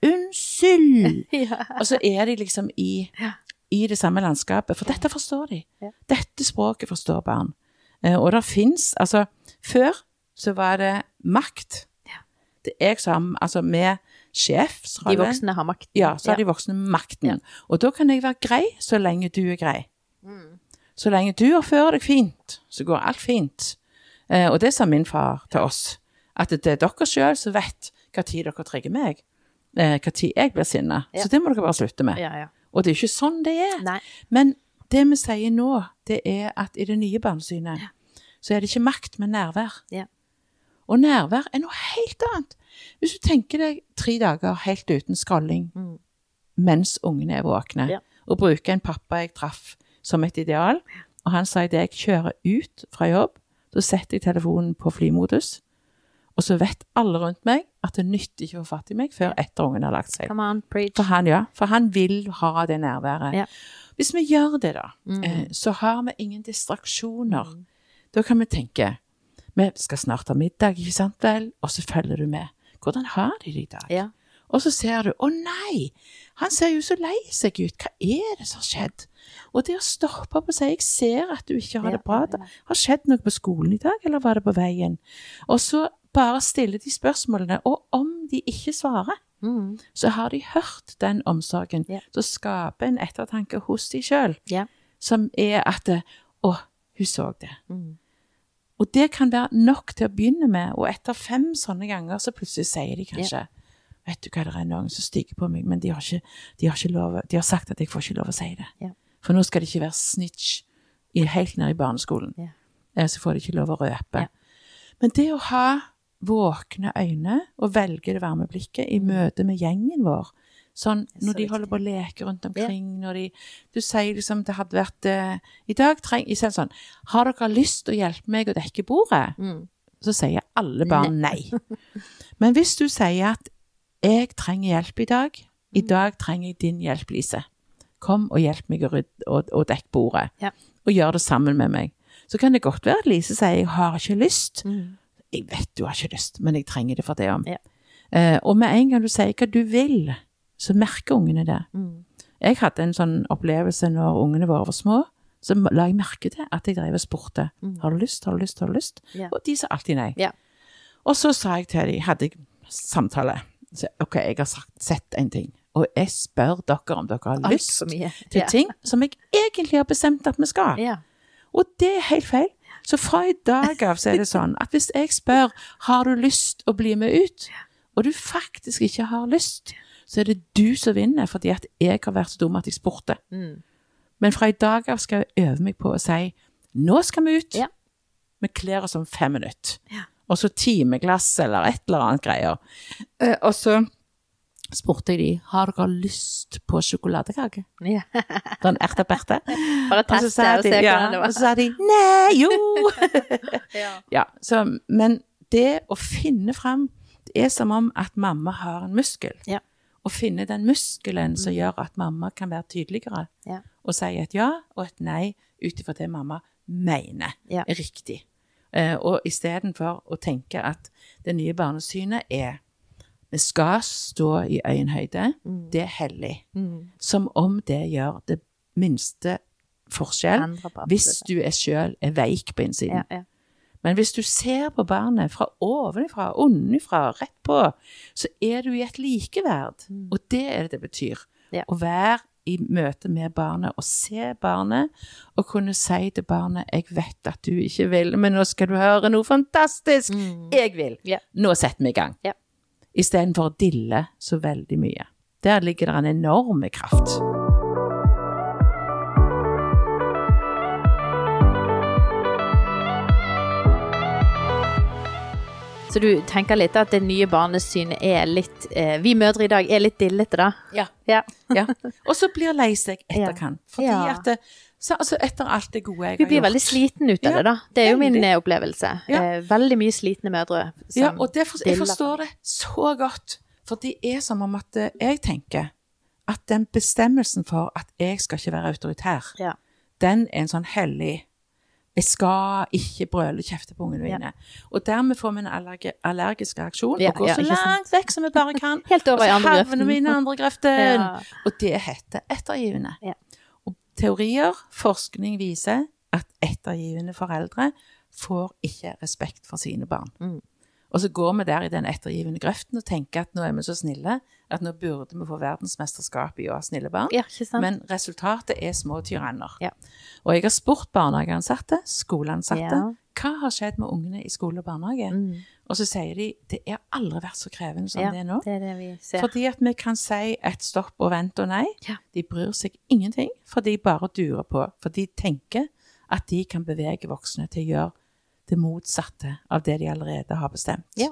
[SPEAKER 1] unnskyld! Ja. Og så er de liksom i, i det samme landskapet, for dette forstår de. Ja. Dette språket forstår barn. Eh, og det finnes, altså, før så var det makt. Ja. Det er jeg som, altså med sjefsrolle.
[SPEAKER 2] De voksne har makt.
[SPEAKER 1] Ja, så har ja. de voksne makten. Ja. Og da kan jeg være grei, så lenge du er grei. Mm. Så lenge du oppfører deg fint, så går alt fint. Eh, og det sa min far til oss, at det er dere selv som vet hva tid dere trenger meg, eh, hva tid jeg blir sinne. Ja. Så det må dere bare slutte med. Ja, ja. Og det er ikke sånn det er. Nei. Men det vi sier nå, det er at i det nye barnesynet, ja. så er det ikke makt, men nærvær. Ja. Og nærvær er noe helt annet. Hvis du tenker deg tre dager helt uten skrolling, mm. mens ungene er våkne, ja. og bruker en pappa jeg traff som et ideal, og han sa det jeg kjører ut fra jobb, så setter jeg telefonen på flymodus, og så vet alle rundt meg at det nytter ikke å få fatt i meg før etter ungen har lagt seg.
[SPEAKER 2] Come on, preach.
[SPEAKER 1] For han, ja, for han vil ha det nærværet. Ja. Hvis vi gjør det da, mm. eh, så har vi ingen distraksjoner. Mm. Da kan vi tenke, vi skal snart ha middag, ikke sant vel? Og så følger du med. Hvordan har de det i dag? Ja. Og så ser du, å nei, han ser jo så lei seg ut. Hva er det som har skjedd? Og det å stoppe opp og si, jeg ser at du ikke har det bra. Ja, ja, ja. Har skjedd noe på skolen i dag, eller var det på veien? Og så bare stille de spørsmålene, og om de ikke svarer, mm. så har de hørt den omsorgen. Ja. Så skaper en ettertanke hos de selv, ja. som er at, å, hun så det. Mm. Og det kan være nok til å begynne med, og etter fem sånne ganger, så plutselig sier de kanskje, ja. vet du hva, det er noen som stiger på meg, men de har, ikke, de har ikke lov, de har sagt at jeg får ikke lov å si det. Ja. For nå skal det ikke være snitch i, helt ned i barneskolen. Ja. Så får de ikke lov å røpe. Ja. Men det å ha våkne øyne og velge det varme blikket i møte med gjengen vår, sånn når de holder på å leke rundt omkring, ja. når de, du sier liksom det hadde vært, uh, i dag trenger, jeg sier sånn, har dere lyst til å hjelpe meg å dekke bordet? Mm. Så sier alle barn nei. nei. Men hvis du sier at jeg trenger hjelp i dag, i dag trenger jeg din hjelp, Lise. Kom og hjelp meg å, rydde, og, og dekke bordet. Ja. Og gjør det sammen med meg. så kan det godt være at Lise sier, jeg har ikke lyst.
[SPEAKER 2] Mm.
[SPEAKER 1] Jeg vet du har ikke lyst, men jeg trenger det for det om.
[SPEAKER 2] Ja.
[SPEAKER 1] Eh, og med en gang du sier hva du vil, så merker ungene det.
[SPEAKER 2] Mm.
[SPEAKER 1] Jeg hadde en sånn opplevelse når ungene våre var små, så la jeg merke til at jeg drev og spurte,
[SPEAKER 2] Mm.
[SPEAKER 1] har du lyst, har du lyst, har du lyst?
[SPEAKER 2] Ja.
[SPEAKER 1] Og de sa alltid nei.
[SPEAKER 2] Ja.
[SPEAKER 1] Og så sa jeg til dem, hadde jeg samtale, så, ok, jeg har sagt, sett en ting, og jeg spør dere om dere har
[SPEAKER 2] Alt
[SPEAKER 1] lyst
[SPEAKER 2] for mye.
[SPEAKER 1] til
[SPEAKER 2] Ja.
[SPEAKER 1] ting som jeg egentlig har bestemt at vi skal.
[SPEAKER 2] Ja.
[SPEAKER 1] Og det er helt feil. Så fra i dag av så er det sånn, at hvis jeg spør, har du lyst å bli med ut? Og du faktisk ikke har lyst, så er det du som vinner, fordi at jeg har vært så dum at jeg spurte.
[SPEAKER 2] Mm.
[SPEAKER 1] Men fra i dag av skal jeg øve meg på å si, nå skal vi ut.
[SPEAKER 2] Ja.
[SPEAKER 1] Vi kler oss om fem minutter.
[SPEAKER 2] Ja.
[SPEAKER 1] Og så timeglass eller et eller annet greier. Eh, og så spurte jeg de, har dere lyst på sjokoladekake?
[SPEAKER 2] Ja.
[SPEAKER 1] Sånn erteberte.
[SPEAKER 2] Bare
[SPEAKER 1] Og så
[SPEAKER 2] teste
[SPEAKER 1] sa
[SPEAKER 2] og se
[SPEAKER 1] de, ja,
[SPEAKER 2] hvordan det var.
[SPEAKER 1] og så sa de, nei, jo.
[SPEAKER 2] Ja.
[SPEAKER 1] Ja, så, men det å finne frem, det er som om at mamma har en muskel.
[SPEAKER 2] Ja.
[SPEAKER 1] Og finne den muskelen som gjør at mamma kan være tydeligere.
[SPEAKER 2] Ja.
[SPEAKER 1] Og si et ja og et nei utifra det mamma mener
[SPEAKER 2] Ja.
[SPEAKER 1] er riktig. Eh, og i stedet for å tenke at det nye barnesynet er, vi skal stå i øyenhøyde,
[SPEAKER 2] Mm.
[SPEAKER 1] det er hellig.
[SPEAKER 2] Mm.
[SPEAKER 1] Som om det gjør det minste forskjell,
[SPEAKER 2] Endre på
[SPEAKER 1] hvis
[SPEAKER 2] absolutt.
[SPEAKER 1] du er selv er veik på innsiden.
[SPEAKER 2] Ja, ja.
[SPEAKER 1] Men hvis du ser på barnet fra ovenifra, underifra, rett på, så er du i et likeverd.
[SPEAKER 2] Mm.
[SPEAKER 1] Og det er det det betyr.
[SPEAKER 2] Ja.
[SPEAKER 1] Å være i møte med barnet, og se barnet, og kunne si til barnet, jeg vet at du ikke vil, men nå skal du høre noe fantastisk.
[SPEAKER 2] Mm.
[SPEAKER 1] Jeg vil.
[SPEAKER 2] Ja.
[SPEAKER 1] Nå setter vi i gang.
[SPEAKER 2] Ja.
[SPEAKER 1] I stedet for å dille så veldig mye. Der ligger det en enorme kraft.
[SPEAKER 2] Så du tenker litt at det nye barnesynet er litt, eh, vi mødre i dag er litt dillete da?
[SPEAKER 1] Ja.
[SPEAKER 2] Ja.
[SPEAKER 1] Ja. Og så blir lei seg etterkant. Fordi
[SPEAKER 2] Ja.
[SPEAKER 1] at det, så, altså etter alt det gode jeg
[SPEAKER 2] Vi
[SPEAKER 1] har
[SPEAKER 2] blir
[SPEAKER 1] gjort.
[SPEAKER 2] veldig sliten ut av
[SPEAKER 1] Ja,
[SPEAKER 2] det da. Det er jo min
[SPEAKER 1] veldig.
[SPEAKER 2] eh, opplevelse.
[SPEAKER 1] Ja.
[SPEAKER 2] Eh, veldig mye slitne mødre. Som
[SPEAKER 1] Ja, og det for, jeg
[SPEAKER 2] diller.
[SPEAKER 1] forstår det så godt. For det er som om at eh, jeg tenker at den bestemmelsen for at jeg skal ikke være autoritær,
[SPEAKER 2] Ja.
[SPEAKER 1] den er en sånn hellig, jeg skal ikke brøle kjefte på ungene mine. Og dermed får vi en allergi, allergisk reaksjon,
[SPEAKER 2] Ja,
[SPEAKER 1] og går
[SPEAKER 2] ja,
[SPEAKER 1] så
[SPEAKER 2] ikke sant.
[SPEAKER 1] langt vekk som vi bare kan.
[SPEAKER 2] Helt over
[SPEAKER 1] og
[SPEAKER 2] i
[SPEAKER 1] så
[SPEAKER 2] andre
[SPEAKER 1] havner
[SPEAKER 2] grøften.
[SPEAKER 1] vi i den andre grøften.
[SPEAKER 2] Ja.
[SPEAKER 1] Og det heter ettergivende.
[SPEAKER 2] Ja.
[SPEAKER 1] Og teorier, forskning viser at ettergivende foreldre får ikke respekt for sine barn.
[SPEAKER 2] Mm.
[SPEAKER 1] Og så går vi der i den ettergivende grøften og tenker at nå er vi så snille, at nå burde vi få verdensmesterskap i å ha snille barn.
[SPEAKER 2] Ja, ikke sant?
[SPEAKER 1] Men resultatet er små tyranner.
[SPEAKER 2] Ja.
[SPEAKER 1] Og jeg har spurt barnehageansatte, skoleansatte,
[SPEAKER 2] Ja.
[SPEAKER 1] hva har skjedd med ungene i skole og barnehage?
[SPEAKER 2] Mm.
[SPEAKER 1] Og så sier de, det er aldri vært så krevende som
[SPEAKER 2] Ja,
[SPEAKER 1] det er nå.
[SPEAKER 2] det er det vi ser.
[SPEAKER 1] Fordi at vi kan si et stopp og vent og nei.
[SPEAKER 2] Ja.
[SPEAKER 1] De bryr seg ingenting, for de bare durer på. For de tenker at de kan bevege voksne til å gjøre det motsatte av det de allerede har bestemt.
[SPEAKER 2] Ja.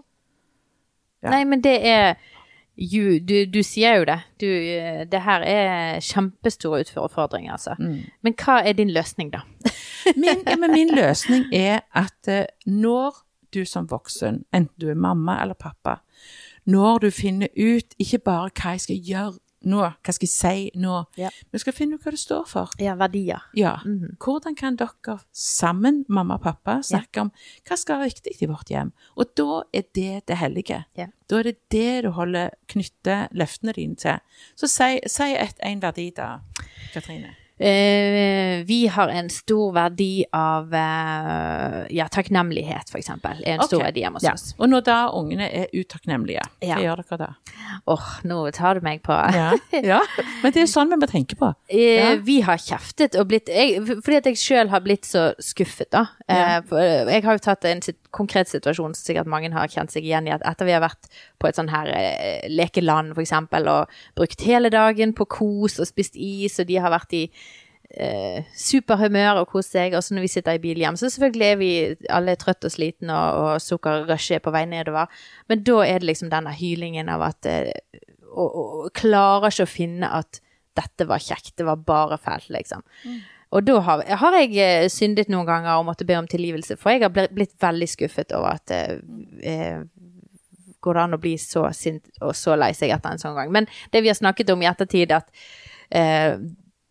[SPEAKER 1] Ja.
[SPEAKER 2] Nei, men det er jo, du, du sier jo det. Du, eh, det her er kjempestore utfordringer, altså.
[SPEAKER 1] Mm.
[SPEAKER 2] Men hva er din løsning da?
[SPEAKER 1] Min, ja, men min løsning er at eh, når du som voksen, enten du er mamma eller pappa, når du finner ut ikke bare hva jeg skal gjøre nå, hva skal jeg si nå,
[SPEAKER 2] Ja.
[SPEAKER 1] men skal finne ut hva det står for.
[SPEAKER 2] Ja, verdier.
[SPEAKER 1] Ja,
[SPEAKER 2] Mhm.
[SPEAKER 1] hvordan kan dere sammen, mamma og pappa, snakke om hva skal være viktig i vårt hjem? Og da er det det hellige.
[SPEAKER 2] Ja.
[SPEAKER 1] Da er det det du holder, knytter løftene dine til. Så si, si et, en verdi da, Katrine.
[SPEAKER 2] Eh, vi har en stor verdi av eh, ja, takknemlighet, for eksempel. Er en stor
[SPEAKER 1] Ok,
[SPEAKER 2] verdi hjemme hos
[SPEAKER 1] ja.
[SPEAKER 2] oss.
[SPEAKER 1] Og når da ungene er utakknemlige, hva
[SPEAKER 2] Ja.
[SPEAKER 1] gjør dere da?
[SPEAKER 2] Åh, nå tar du meg på.
[SPEAKER 1] Ja, ja. Men det er sånn vi må tenke på.
[SPEAKER 2] Eh,
[SPEAKER 1] Ja.
[SPEAKER 2] Vi har kjeftet og blitt, jeg, fordi at jeg selv har blitt så skuffet da.
[SPEAKER 1] Ja.
[SPEAKER 2] Eh, for, eh, jeg har jo tatt en sit konkret situasjon som sikkert mange har kjent seg igjen i, at etter vi har vært på et sånn her eh, lekeland for eksempel, og brukt hele dagen på kos og spist is, og de har vært i eh, superhumør og kost seg, og så når vi sitter i bil hjem, så selvfølgelig er vi alle trøtt og sliten, og, og sukkerrushet er på vei nedover, men da er det liksom denne hylingen av at eh, og, og, og klarer ikke å finne at dette var kjekt, det var bare fælt, liksom. Mm. Og da har, har jeg eh, syndet noen ganger og måtte be om tilgivelse, for jeg har blitt, blitt veldig skuffet over at eh, eh, går det an å bli så sint og så lei seg etter en sånn gang. Men det vi har snakket om i ettertid, at eh,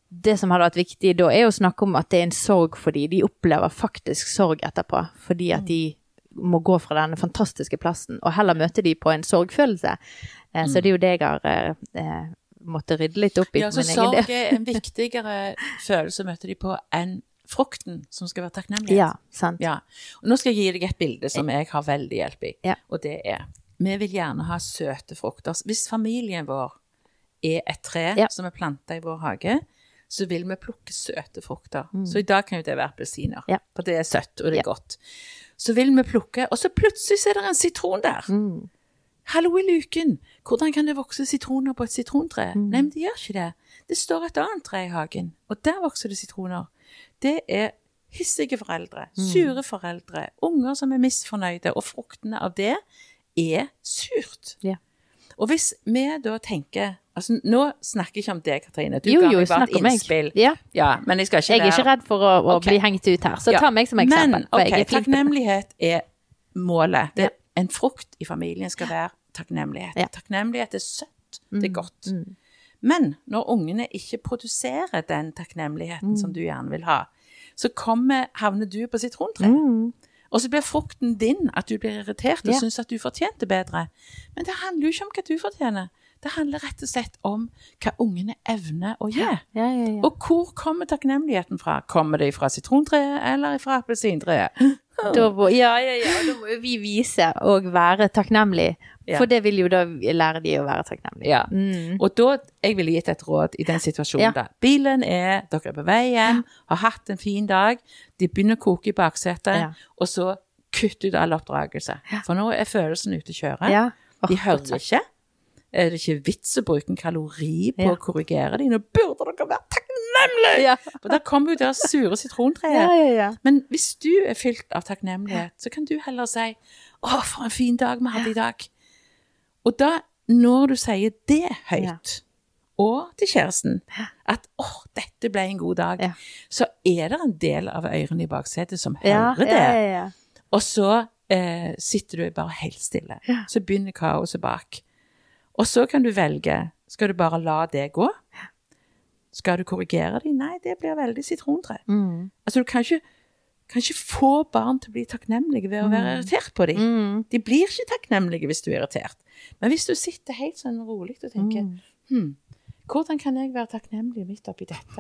[SPEAKER 2] det som hadde vært viktig da, er å snakke om at det er en sorg for de. De opplever faktisk sorg etterpå, fordi at de må gå fra denne fantastiske plassen, og heller møte de på en sorgfølelse. Eh, mm. Så det er jo det jeg har eh, måttet rydde litt opp i.
[SPEAKER 1] Ja, så sorg er en viktigere følelse å møte de på enn frukten, som skal være takknemlighet.
[SPEAKER 2] Ja, sant.
[SPEAKER 1] Ja. Og nå skal jeg gi deg et bilde som jeg har veldig hjelp i,
[SPEAKER 2] ja.
[SPEAKER 1] Og det er, vi vil gjerne ha søte frukter. Hvis familien vår er et tre ja. Som er plantet i vår hage, så vil vi plukke søte frukter. Mm. Så i dag kan jo det være appelsiner, ja. For det er søtt, og det er ja. Godt. Så vil vi plukke, og så plutselig er det en sitron der. Mm. Hallo i luken, hvordan kan det vokse sitroner på et sitrontre? Mm. Nei, men det gjør ikke det. Det står et annet tre i hagen, og der vokser det sitroner. Det er hissige foreldre, mm. sure foreldre, unger som er misfornøyde, og fruktene av det er surt.
[SPEAKER 2] Ja.
[SPEAKER 1] Og hvis vi da tenker, altså nå snakker jeg ikke om deg, Katrine, du
[SPEAKER 2] jo,
[SPEAKER 1] ga
[SPEAKER 2] jo,
[SPEAKER 1] meg bare et innspill.
[SPEAKER 2] Ja.
[SPEAKER 1] Ja, men jeg skal ikke
[SPEAKER 2] jeg er ikke redd for å, å okay. bli hengt ut her, så ja. Ta meg som eksempel.
[SPEAKER 1] Men, ok, er takknemlighet er målet. Det, ja. En frukt i familien skal være takknemlighet. Ja. Takknemlighet er søtt, mm. det er godt. Mm. Men når ungene ikke produserer den takknemligheten mm. som du gjerne vil ha, så kommer, havner du på sitrontre. Mm. Og så blir frukten din at du blir irritert og ja. Synes at du fortjente bedre. Men det handler jo ikke om hva du fortjener. Det handler rett og slett om hva ungene evner å gjøre.
[SPEAKER 2] Ja, ja, ja, ja.
[SPEAKER 1] Og hvor kommer takknemligheten fra? Kommer det fra sitrontreet eller fra appelsintreet?
[SPEAKER 2] Da må, ja, ja, ja. Da må vi vise og være takknemlig. Ja. For det vil jo da lære de å være takknemlig.
[SPEAKER 1] Ja. Mm. Og da, jeg ville gitt et råd i den situasjonen ja. Da. Bilen er, dere er på vei hjem, ja. Har hatt en fin dag, de begynner å koke i baksetet, ja. Og så kutt ut all oppdragelse. Ja. For nå er følelsen ute å kjøre. Ja. Oh, de hører ikke. Er det ikke vits å bruke en kalori på ja. Å korrigere de? Nå burde dere være takknemlige! Ja. For der kommer jo deres sure sitrontreet.
[SPEAKER 2] Ja, ja, ja.
[SPEAKER 1] Men hvis du er fylt av takknemlighet, så kan du heller si, å, for en fin dag vi hadde i dag. Og da, når du sier det høyt, ja. Og til kjæresten, at åh, dette ble en god dag, ja. Så er det en del av ørene i baksetet som
[SPEAKER 2] ja,
[SPEAKER 1] hører det.
[SPEAKER 2] Ja, ja, ja.
[SPEAKER 1] Og så eh, sitter du bare helt stille. Ja. Så begynner kaoset bak. Og så kan du velge, skal du bare la det gå? Skal du korrigere dem? Nei, det blir veldig sitrontre. Mm. Altså, du kan ikke, kan ikke få barn til å bli takknemlige ved å være irritert på dem. Mm. De blir ikke takknemlige hvis du er irritert. Men hvis du sitter helt sånn rolig og tenker, mm. hm, hvordan kan jeg være takknemlig midt oppi dette?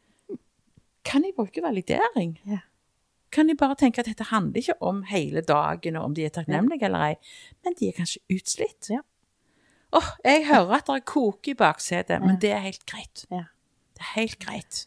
[SPEAKER 1] Kan jeg bruke validering? Ja. Kan jeg bare tenke at dette handler ikke om hele dagen og om de er takknemlige eller ei, men de er kanskje utslitt. Ja. Åh, oh, jeg hører at det er koke i baksetet, ja. Men det er helt greit. Ja. Det er helt greit.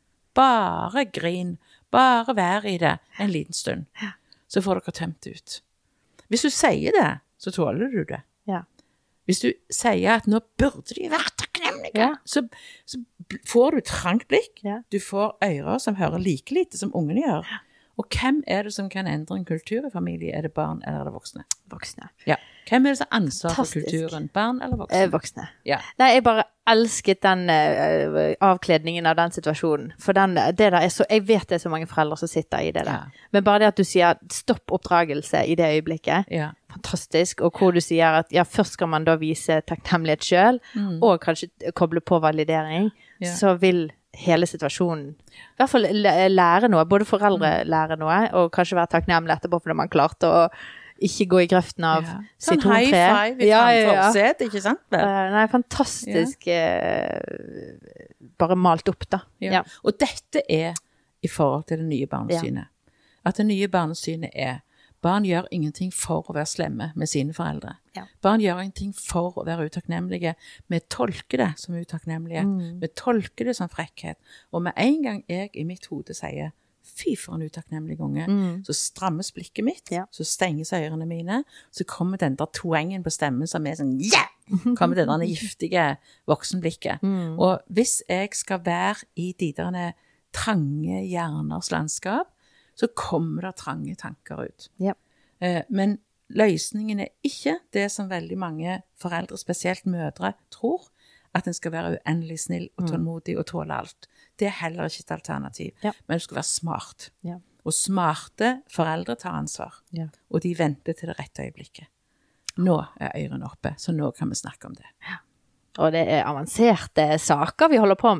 [SPEAKER 1] Bare grin, bare vær i det en liten stund, ja. Så får dere tømt ut. Hvis du sier det, så tåler du det. Ja. Hvis du sier at nå burde de være takknemlige, ja. så, så får du trangt blikk, ja. Du får ører som hører like lite som ungene gjør. Ja. Og hvem er det som kan endre en kultur i familie? Er det barn eller er det voksne?
[SPEAKER 2] Voksne.
[SPEAKER 1] Ja. Hvem er det som har ansvar for kulturen? Barn eller voksne?
[SPEAKER 2] Eh, voksne.
[SPEAKER 1] Ja.
[SPEAKER 2] Nei, jeg bare elsket den uh, avkledningen av den situasjonen. For den, det der er så, jeg vet det er så mange foreldre som sitter i det der. Ja. Men bare det at du sier stopp oppdragelse i det øyeblikket. Ja. Fantastisk. Og hvor du sier at ja, først skal man da vise takknemlighet selv, mm. og kanskje koble på validering, ja. Så vil hele situasjonen, i hvert fall lære noe, både foreldre mm. lære noe, og kanskje være takknemlig etterpå fordi man klarte å ikke gå i grøften av ja. Sånn high five i ja, ja, ja. Forset, ikke sant? Uh, nei, fantastisk ja. uh, bare malt opp da.
[SPEAKER 1] Ja. Ja. Og dette er i forhold til det nye barnesynet. Ja. At det nye barnesynet er barn gjør ingenting for å være slemme med sine foreldre. Ja. Barn gjør ingenting for å være utakknemlige. Vi tolker det som utakknemlige. Mm. Vi tolker det som frekkhet. Og med en gang jeg i mitt hode sier fy for en utakknemlig unge, mm. så strammes blikket mitt, ja. Så stenges ørene mine, så kommer den der twangen på stemmen som er sånn, ja! Yeah! Kommer det der giftige voksenblikket. Mm. Og hvis jeg skal være i de der trange hjerners landskap, så kommer det trange tanker ut. Ja. Eh, men løsningen er ikke det som veldig mange foreldre, spesielt mødre, tror, at en skal være uendelig snill og tålmodig og tåle alt. Det er heller ikke et alternativ. Ja. Men du skal være smart. Ja. Og smarte foreldre tar ansvar. Ja. Og de venter til det rette øyeblikket. Nå er ørene oppe, så nå kan vi snakke om det.
[SPEAKER 2] Ja. Og det er avanserte saker vi holder på med.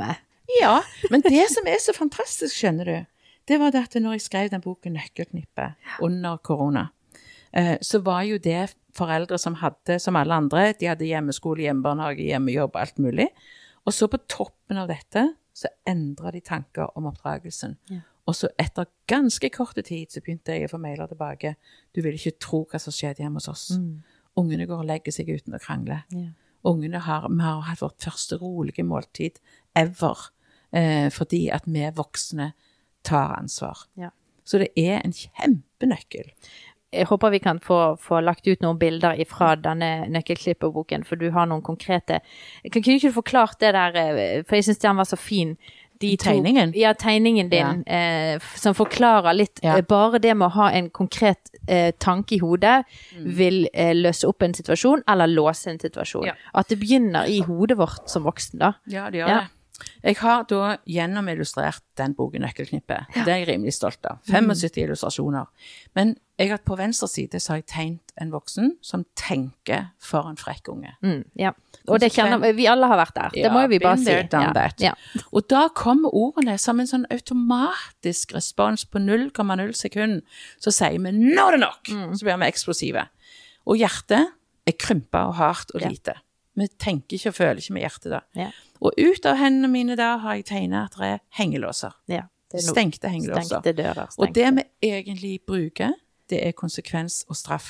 [SPEAKER 1] Ja, men det som er så fantastisk, skjønner du, det var det at når jeg skrev den boken Nøkkelknippet under korona, eh, så var jo det foreldre som hadde, som alle andre, de hadde hjemmeskole, hjemmebarnehage, hjemmejobb, alt mulig. Og så på toppen av dette, så endret de tanker om oppdragelsen. Ja. Og så etter ganske korte tid, så begynte jeg å få mailer tilbake. Du vil ikke tro hva som skjedde hjemme hos oss. Mm. Ungene går og legger seg uten å krangle. Ja. Ungene har, vi har hatt vårt første rolige måltid ever, eh, fordi at vi voksne tar ansvar. Ja. Så det er en kjempenøkkel.
[SPEAKER 2] Jeg håper vi kan få, få lagt ut noen bilder fra denne nøkkelklipperboken, for du har noen konkrete... Kan ikke du forklart det der, for jeg synes den var så fin. De
[SPEAKER 1] tegningen?
[SPEAKER 2] To, ja, tegningen din, ja. Eh, som forklarer litt, ja. Bare det med å ha en konkret eh, tanke i hodet, mm. vil eh, løse opp en situasjon, eller låse en situasjon. Ja. At det begynner i hodet vårt som voksen da.
[SPEAKER 1] Ja, det gjør ja. det. Jeg har da gjennom illustrert den boken Nøkkelknippet. Ja. Det er jeg rimelig stolt av. femogsytti mm. illustrasjoner. Men jeg har på venstre side så har jeg tegnet en voksen som tenker for en frekk unge.
[SPEAKER 2] Mm, ja. Og det kjenner vi alle har vært der. Det ja, må vi bare si.
[SPEAKER 1] Ja. Ja. Og da kommer ordene som en sånn automatisk respons på null komma null sekund. Så sier vi, nå er det nok! Mm. Så blir vi eksplosive. Og hjertet er krympet og hardt og lite. Ja. Vi tenker ikke og føler ikke med hjertet da. Ja. Og ut av hendene mine da har jeg tegnet at det er hengelåser. Ja, det er no stengte hengelåser.
[SPEAKER 2] Stengte dører. Stengte.
[SPEAKER 1] Og det vi egentlig bruker, det er konsekvens og straff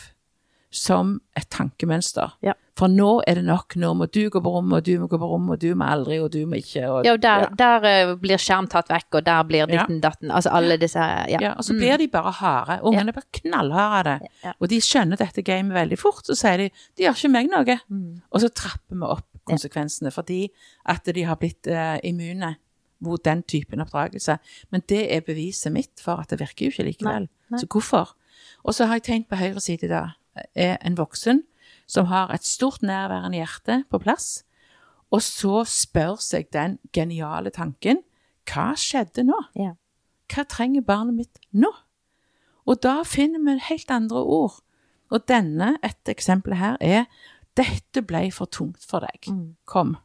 [SPEAKER 1] som et tankemønster. Ja. For nå er det nok, nå må du gå på rommet, og du må gå på rommet, og du må aldri, og du må ikke. Og,
[SPEAKER 2] ja, og der, ja. der uh, blir skjerm tatt vekk, og der blir ditten ja. datten, altså alle disse, ja.
[SPEAKER 1] Ja, og så blir de bare harde. Ungene ja. blir knallharde, ja. og de skjønner dette gamet veldig fort, så sier de, de gjør ikke meg noe. Mm. Og så trapper vi opp konsekvensene, ja. fordi at de har blitt uh, immune mot den typen oppdragelse. Men det er beviset mitt for at det virker jo ikke likevel. Nei. Nei. Så hvorfor? Og så har jeg tenkt på høyre side da, er en voksen som har et stort nærværende hjerte på plass, og så spør seg den geniale tanken, hva skjedde nå? Ja. Hva trenger barnet mitt nå? Og da finner vi helt andre ord. Og denne, et eksempel her, er, dette ble for tungt for deg. Mm. Kom.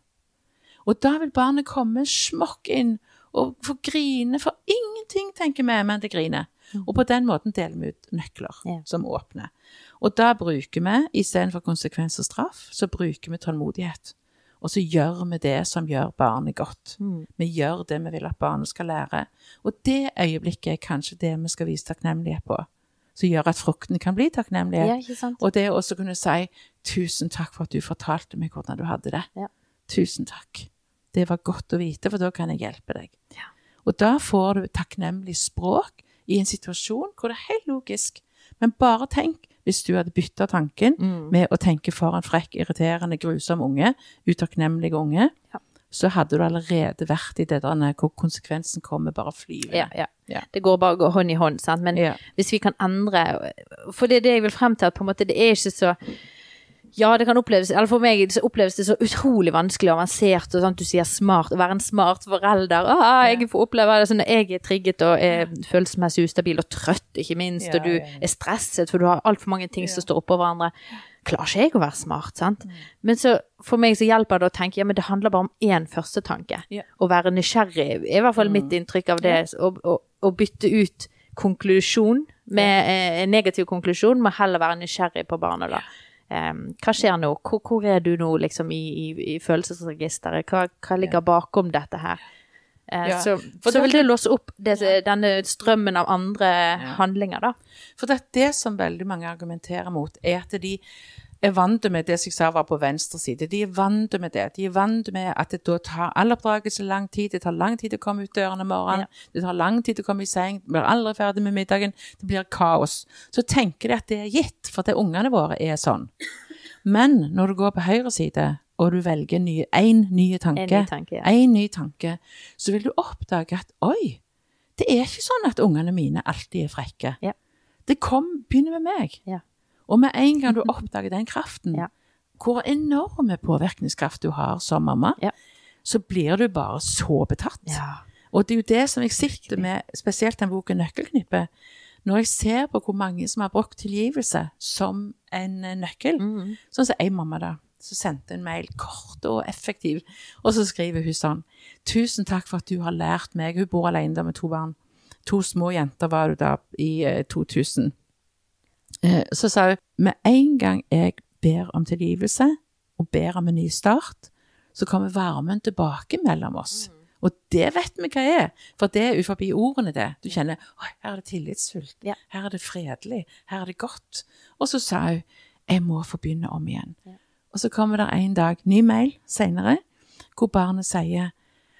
[SPEAKER 1] Og da vil barnet komme smokk inn, og få grine for ingenting, tenker vi, men det griner. Mm. Og på den måten deler vi ut nøkler ja. som åpner. Og da bruker vi, i stedet for konsekvens og straff, så bruker vi tålmodighet. Og så gjør vi det som gjør barnet godt. Mm. Vi gjør det vi vil at barnet skal lære. Og det øyeblikket er kanskje det vi skal vise takknemlighet på. Så gjør at fruktene kan bli takknemlighet. Ja, ikke sant? Og det er også kunne si, tusen takk for at du fortalte meg hvordan du hadde det. Ja. Tusen takk. Det var godt å vite, for da kan jeg hjelpe deg. Ja. Og da får du takknemlig språk i en situasjon hvor det er helt logisk. Men bare tenk, hvis du hadde byttet tanken mm. med å tenke for en frekk, irriterende, grusom unge, utakknemlig unge, ja. så hadde du allerede vært i det der hvor konsekvensen kommer bare flyvende. Ja, ja. Ja. Det går bare går hånd i hånd, sant? Men ja. hvis vi kan endre, for det er det jeg vil frem til, at på en måte det er ikke så... Ja, det kan oppleves, eller for meg så oppleves det så utrolig vanskelig og avansert, og sånn at du sier smart, å være en smart forelder. Ah, jeg får oppleve det sånn at jeg er trigget og er følelsesmessig ustabil og trøtt, ikke minst, ja, og du ja, ja. er stresset, for du har alt for mange ting ja. som står oppå hverandre. Klarer ikke jeg å være smart, sant? Mm. Men så, for meg så hjelper det å tenke, ja, men det handler bare om en første tanke. Ja. Å være nysgjerrig, i hvert fall mm. mitt inntrykk av det, å ja. bytte ut konklusjon med eh, en negativ konklusjon, må heller være nysgjerrig på barna da. Um, hva skjer nå? Hvor, hvor er du nå liksom i, i, i følelsesregisteret? Hva, hva ligger bakom dette her? Uh, ja. Så, så vil det låse opp det, denne strømmen av andre ja. handlinger da. For det, det som veldig mange argumenterer mot er at de er vant med det som jeg sa var på venstre side. De er vant med det. De er vant med at det da tar all oppdragelse lang tid. Det tar lang tid å komme ut døren om morgenen. Ja. Det tar lang tid å komme i seng. Det blir aldri ferdig med middagen. Det blir kaos. Så tenker de at det er gitt, for det ungene våre er sånn. Men når du går på høyre side, og du velger ny, en ny tanke, en ny tanke, ja. en ny tanke, så vil du oppdage at, oi, det er ikke sånn at ungene mine alltid er frekke. Ja. Det kom, begynner med meg. Ja. Og med en gang du oppdager den kraften, ja. hvor enorme påvirkningskraft du har som mamma, ja. så blir du bare så betatt. Ja. Og det er jo det som jeg sitter med, spesielt den boken Nøkkelknippet, når jeg ser på hvor mange som har brukt tilgivelse som en nøkkel, mm. sånn som jeg mamma da, så sendte en mail, kort og effektiv, og så skriver hun sånn, tusen takk for at du har lært meg, hun bor alene da med to barn, to små jenter var du da i eh, to tusen. Eh, så sa hun, med en gang jeg ber om tilgivelse, og ber om en ny start, så kommer varmen tilbake mellom oss. Mm. Og det vet vi hva er, for det er uforbi ordene det. Du kjenner, oi, her er det tillitsfullt, ja. Her er det fredelig, her er det godt. Og så sa hun, jeg må få begynne om igjen. Ja. Og så kommer det en dag, ny mail senere, hvor barnet sier,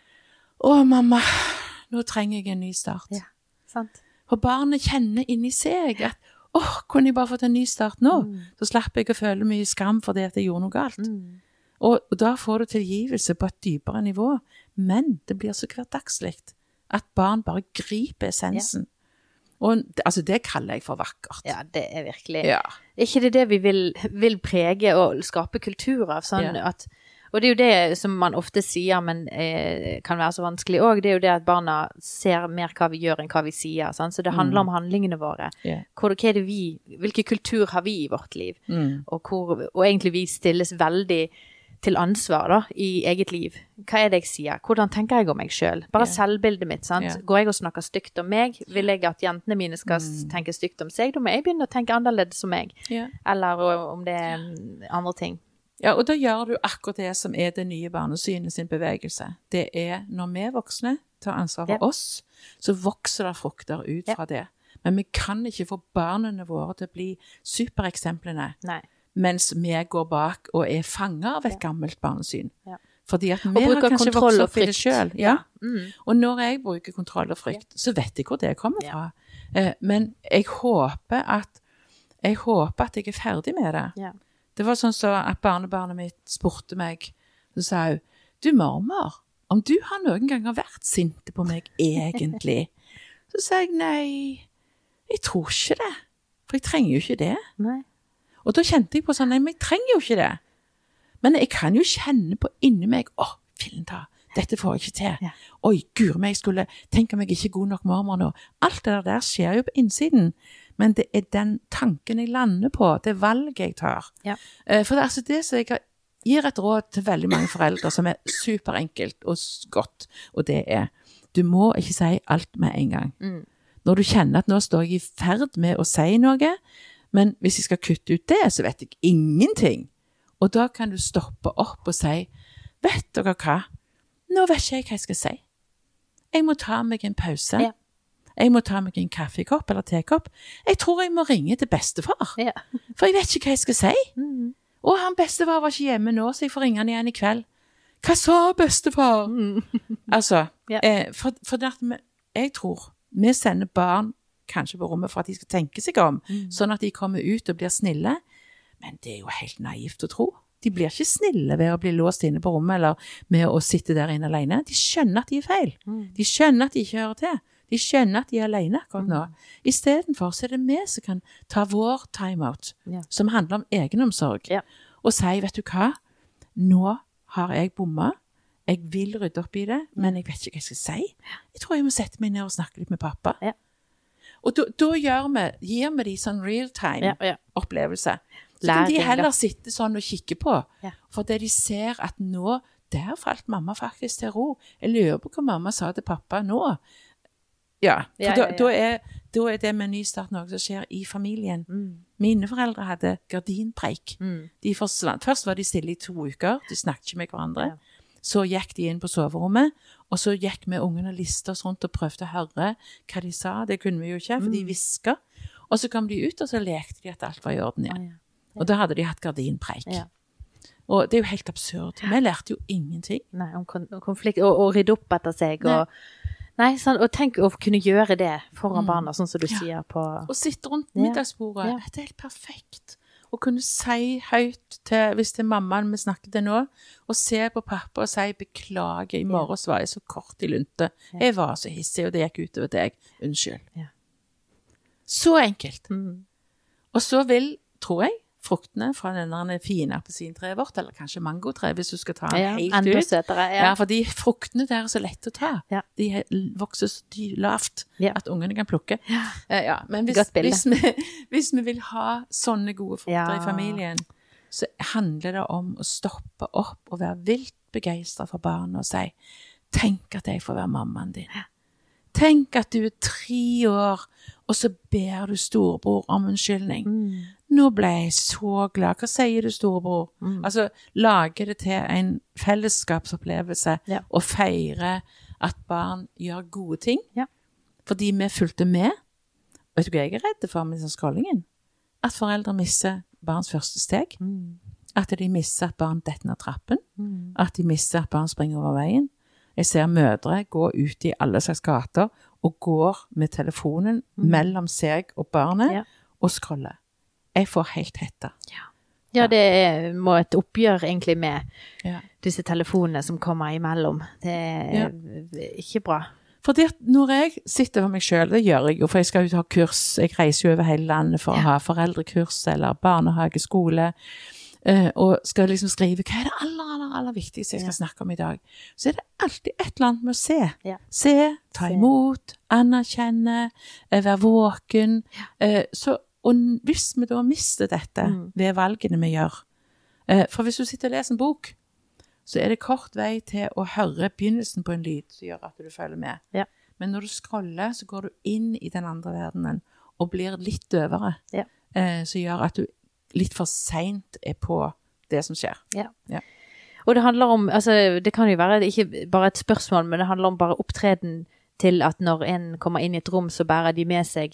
[SPEAKER 1] å mamma, nå trenger jeg en ny start.
[SPEAKER 2] Ja, sant.
[SPEAKER 1] For barnet kjenner inn i seg at, åh, kunne jeg bare fått en ny start nå? Mm. Så slapp jeg å føle mye skam for det at jeg gjorde noe galt. Mm. Og, og da får du tilgivelse på et dypere nivå, men det blir så hverdagslikt at barn bare griper essensen. Ja. Og altså, det kaller jeg for vakkert.
[SPEAKER 2] Ja, det er virkelig.
[SPEAKER 1] Ja.
[SPEAKER 2] Ikke det det vi vil, vil prege og skape kultur av, sånn ja. At, og det er jo det som man ofte sier, men eh, kan være så vanskelig også, det er jo det at barna ser mer hva vi gjør enn hva vi sier, sånn? Så det handler mm. om handlingene våre. Yeah. Hvor, hva er det vi, hvilken kultur har vi i vårt liv? Mm. Og, hvor, og egentlig vi stilles veldig til ansvar da, i eget liv. Hva er det jeg sier? Hvordan tenker jeg om meg selv? Bare yeah. selvbildet mitt, sant? Yeah. Går jeg og snakker stygt om meg? Vil jeg at jentene mine skal mm. tenke stygt om seg? Da må jeg begynne å tenke annerledes som meg. Yeah. Eller om det er andre ting.
[SPEAKER 1] Ja, og da gjør du akkurat det som er det nye barnesynet sin bevegelse. Det er når vi voksne tar ansvar for yeah. oss, så vokser det frukter ut fra yeah. det. Men vi kan ikke få barnene våre til å bli supereksemplene. Nei. Mens vi går bak og er fanget av et ja. Gammelt barnesyn. Ja. Fordi at vi har kanskje vokst opp i det selv. Ja. Ja. Mm. Og når jeg bruker kontroll og frykt, ja. så vet jeg hvor det kommer fra. Ja. Eh, men jeg håper at jeg håper at jeg er ferdig med det. Ja. Det var sånn så at barnebarnet mitt spurte meg, så sa hun, du mormor, om du har noen ganger vært sinte på meg egentlig? Så sa jeg, nei, jeg tror ikke det. For jeg trenger jo ikke det. Nei. Og da kjente jeg på sånn, nei, men jeg trenger jo ikke det. Men jeg kan jo kjenne på inni meg, åh, fillen da, dette får jeg ikke til. Ja. Oi, gur meg, jeg skulle tenke meg ikke god nok mormor nå. Alt det der skjer jo på innsiden. Men det er den tanken jeg lander på, det valget jeg tar. Ja. For det er altså det som jeg gir et råd til veldig mange foreldre som er superenkelt og godt, og det er, du må ikke si alt med en gang. Mm. Når du kjenner at nå står jeg i ferd med å si noe, men hvis jeg skal kutte ut det, så vet jeg ingenting. Og da kan du stoppe opp og si, vet dere hva? Nå vet ikke jeg hva jeg skal si. Jeg må ta meg en pause. Ja. Jeg må ta meg en kaffekopp eller tekopp. Jeg tror jeg må ringe til bestefar. Ja. For jeg vet ikke hva jeg skal si. Mm. Og han bestefar var ikke hjemme nå, så jeg får ringe han igjen i kveld. Hva sa bestefar? Mm. Altså, ja. eh, for, for det at vi, jeg tror vi sender barn kanskje på rommet for at de skal tenke seg om, mm. sånn at de kommer ut og blir snille. Men det er jo helt naivt å tro. De blir ikke snille ved å bli låst inne på rommet, eller med å sitte der inne alene. De skjønner at de er feil. Mm. De skjønner at de ikke hører til. De skjønner at de er alene akkurat nå. Mm. I stedet for så er det vi som kan ta vår timeout, yeah. som handler om egenomsorg, yeah. og si, vet du hva, nå har jeg bommet, jeg vil rydde opp i det, men jeg vet ikke hva jeg skal si. Jeg tror jeg må sette meg ned og snakke litt med pappa. Yeah. Og da, da gjør vi, gir vi de sånn real-time yeah, yeah. opplevelse. Så kan de heller sitte sånn og kikke på, yeah. for det de ser at nå, der falt mamma faktisk til ro. Jeg lurer på hva mamma sa til pappa nå. Ja, for ja, ja, ja. Da, da, er, da er det med nystart noe som skjer i familien. Mm. Mine foreldre hadde gardinpreik. Mm. De forsvant. Først var de stille i to uker, de snakket ikke med hverandre. Ja. Så gikk de inn på soverommet, og så gikk vi ungene liste oss rundt og prøvde å høre hva de sa. Det kunne vi jo ikke, for de visket. Og så kom de ut, og så lekte de at alt var i orden igjen. Ja, ja. Ja. Og da hadde de hatt gardinpreik. Ja. Og det er jo helt absurd. Vi lærte jo ingenting. Nei, om konflikt, og, og rydde opp etter seg, og nei, sånn, og tenk å kunne gjøre det foran mm. barna, sånn som du ja. Sier på... Og sitte rundt middagsbordet. Ja. Ja. Det er helt perfekt. Å kunne si høyt til, hvis det er mammaen vi snakker til nå, og se på pappa og si, beklager, i morgen så var jeg så kort i lunte. Ja. Jeg var så hissig, og det gikk utover deg. Unnskyld. Ja. Så enkelt. Mm. Og så vil, tror jeg, fruktene fra denne fine appelsintreet vårt, eller kanskje mangotreet, hvis du skal ta den ja, helt ut. Søtere, ja. Ja, for de fruktene der er så lett å ta. Ja. De vokser så lavt ja. At ungene kan plukke. Ja. Uh, ja. Men hvis, hvis, vi, hvis vi vil ha sånne gode frukter ja. I familien, så handler det om å stoppe opp og være vilt begeistret for barnet og si, tenk at jeg får være mammaen din. Tenk at du er tre år, og så ber du storebror om unnskyldning. Mm. Nå ble jeg så glad. Hva sier du, storebror? Mm. Altså, lage det til en fellesskapsopplevelse ja. Og feire at barn gjør gode ting. Ja. Fordi vi fulgte med. Vet du hva jeg er redd for med skålingen? At foreldre misser barns første steg. Mm. At de misser at barn detter ned trappen. Mm. At de misser at barn springer over veien. Jeg ser mødre gå ut i alle slags gater og går med telefonen mm. mellom seg og barnet ja. Og scroller. Jeg får helt hette. Ja. Ja, det er, må et oppgjør egentlig med ja. Disse telefonene som kommer imellom. Det er ja. Ikke bra. Fordi at når jeg sitter for meg selv, det gjør jeg jo, for jeg skal jo ha kurs, jeg reiser jo over hele landet for ja. Å ha foreldrekurs eller barnehage, skole, uh, og skal liksom skrive, hva er det aller, aller, aller viktigste jeg skal ja. Snakke om i dag? Så er det alltid et eller annet med å se. Ja. Se, ta imot, anerkjenne, uh, være våken. Uh, så, og hvis vi da mister dette mm. ved valgene vi gjør, uh, for hvis du sitter og leser en bok, så er det kort vei til å høre begynnelsen på en lyd som gjør at du følger med. Ja. Men når du scroller, så går du inn i den andre verdenen og blir litt døvere, ja. eh, som gjør at du litt for sent er på det som skjer. Ja. Ja. Og det handler om, altså det kan jo være ikke bare et spørsmål, men det handler om bare opptreden til at når en kommer inn i et rom, så bærer de med seg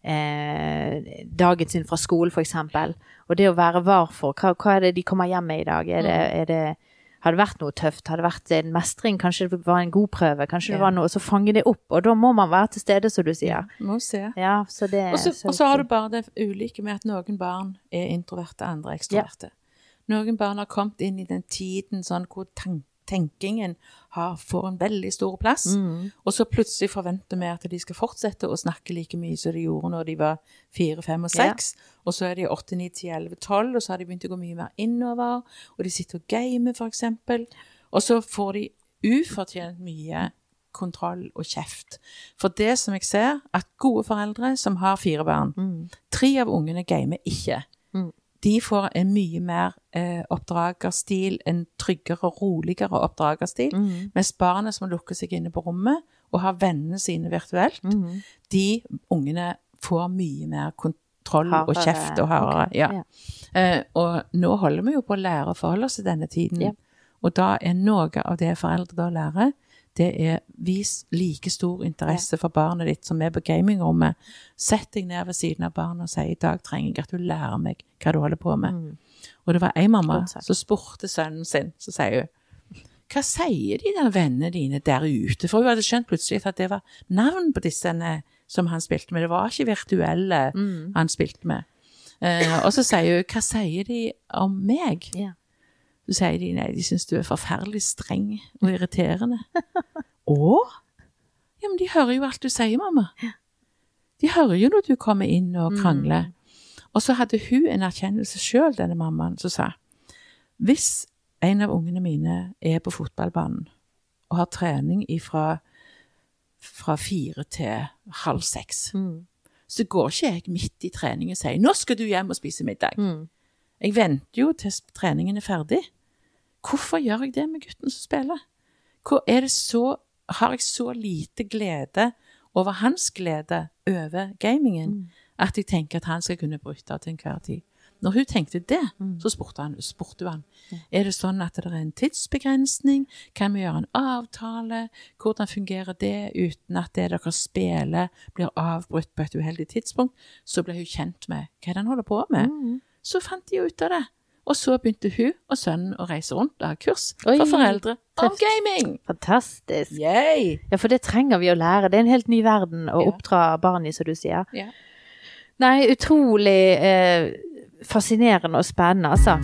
[SPEAKER 1] eh, dagen sin fra skole, for eksempel. Og det å være var for, hva, hva er det de kommer hjem med i dag? Er det, er det har det vært noe tøft, har det vært en mestring, kanskje det var en god prøve, kanskje ja. Det var noe, så fanger det opp, og da må man være til stede, som du sier. Ja, må se. Ja, så det, og, så, så, og så har du bare det ulike med at noen barn er introverte, andre ekstroverte. Ja. Noen barn har kommet inn i den tiden sånn hvor tank, tenkingen har, får en veldig stor plass, mm. og så plutselig forventer vi at de skal fortsette å snakke like mye som de gjorde når de var fire, fem og seks, ja. Og så er de åtte, ni, ti, elleve, tolv, og så har de begynt å gå mye mer innover, og de sitter og gamer for eksempel, og så får de ufortjent mye kontroll og kjeft. For det som jeg ser, at gode foreldre som har fire barn, mm. tre av ungene gamer ikke, mm. de får en mye mer eh, oppdragerstil, en tryggere og roligere oppdragerstil, mm. mens barnet som lukker seg inne på rommet og har vennene sine virtuelt, mm. de ungene får mye mer kontroll harere, og kjeft og hardere. Okay. Ja. Ja. Eh, og nå holder vi jo på å lære å forholde oss til denne tiden, ja. Og da er noe av det foreldre da lærer, det er vis like stor interesse ja. For barnet ditt som er på gamingrommet. Sett deg ned ved siden av barnet og si, i dag trenger jeg at du lærer meg hva du holder på med. Mm. Og det var en mamma som spurte sønnen sin, så sier hun, hva sier de der vennene dine der ute? For hun hadde skjønt plutselig at det var navn på disse som han spilte med. Det var ikke virtuelle mm. han spilte med. Uh, og så sier hun, hva sier de om meg? Ja. Yeah. Så sier de, nei, de synes du er forferdelig streng og irriterende. Åh? Ja, men de hører jo alt du sier, mamma. De hører jo når du kommer inn og krangler. Mm. Og så hadde hun en erkjennelse selv, denne mammaen, som sa, hvis en av ungene mine er på fotballbanen og har trening ifra, fra fire til halv seks, mm. så går ikke jeg midt i trening og sier, nå skal du hjem og spise middag. Mm. Jeg venter jo til treningen er ferdig. Hvorfor gjør jeg det med gutten som spiller? Hvor er det så, har jeg så lite glede over hans glede over gamingen, mm. at jeg tenker at han skal kunne bryte til enhver tid. Når hun tenkte det, mm. så spurte han, spurte han, ja. Er det sånn at det er en tidsbegrensning? Kan vi gjøre en avtale? Hvordan fungerer det uten at det dere spiller blir avbrutt på et uheldig tidspunkt? Så ble hun kjent med hva den holder på med. Mm. Så fant de ut av det. Og så begynte hun og sønnen å reise rundt og ha kurs Oi, for foreldre om gaming.
[SPEAKER 2] Fantastisk.
[SPEAKER 1] Yay.
[SPEAKER 2] Ja, for det trenger vi å lære. Det er en helt ny verden å ja. Oppdra barn i, som du sier. Ja. Nei, utrolig eh, fascinerende og spennende, altså.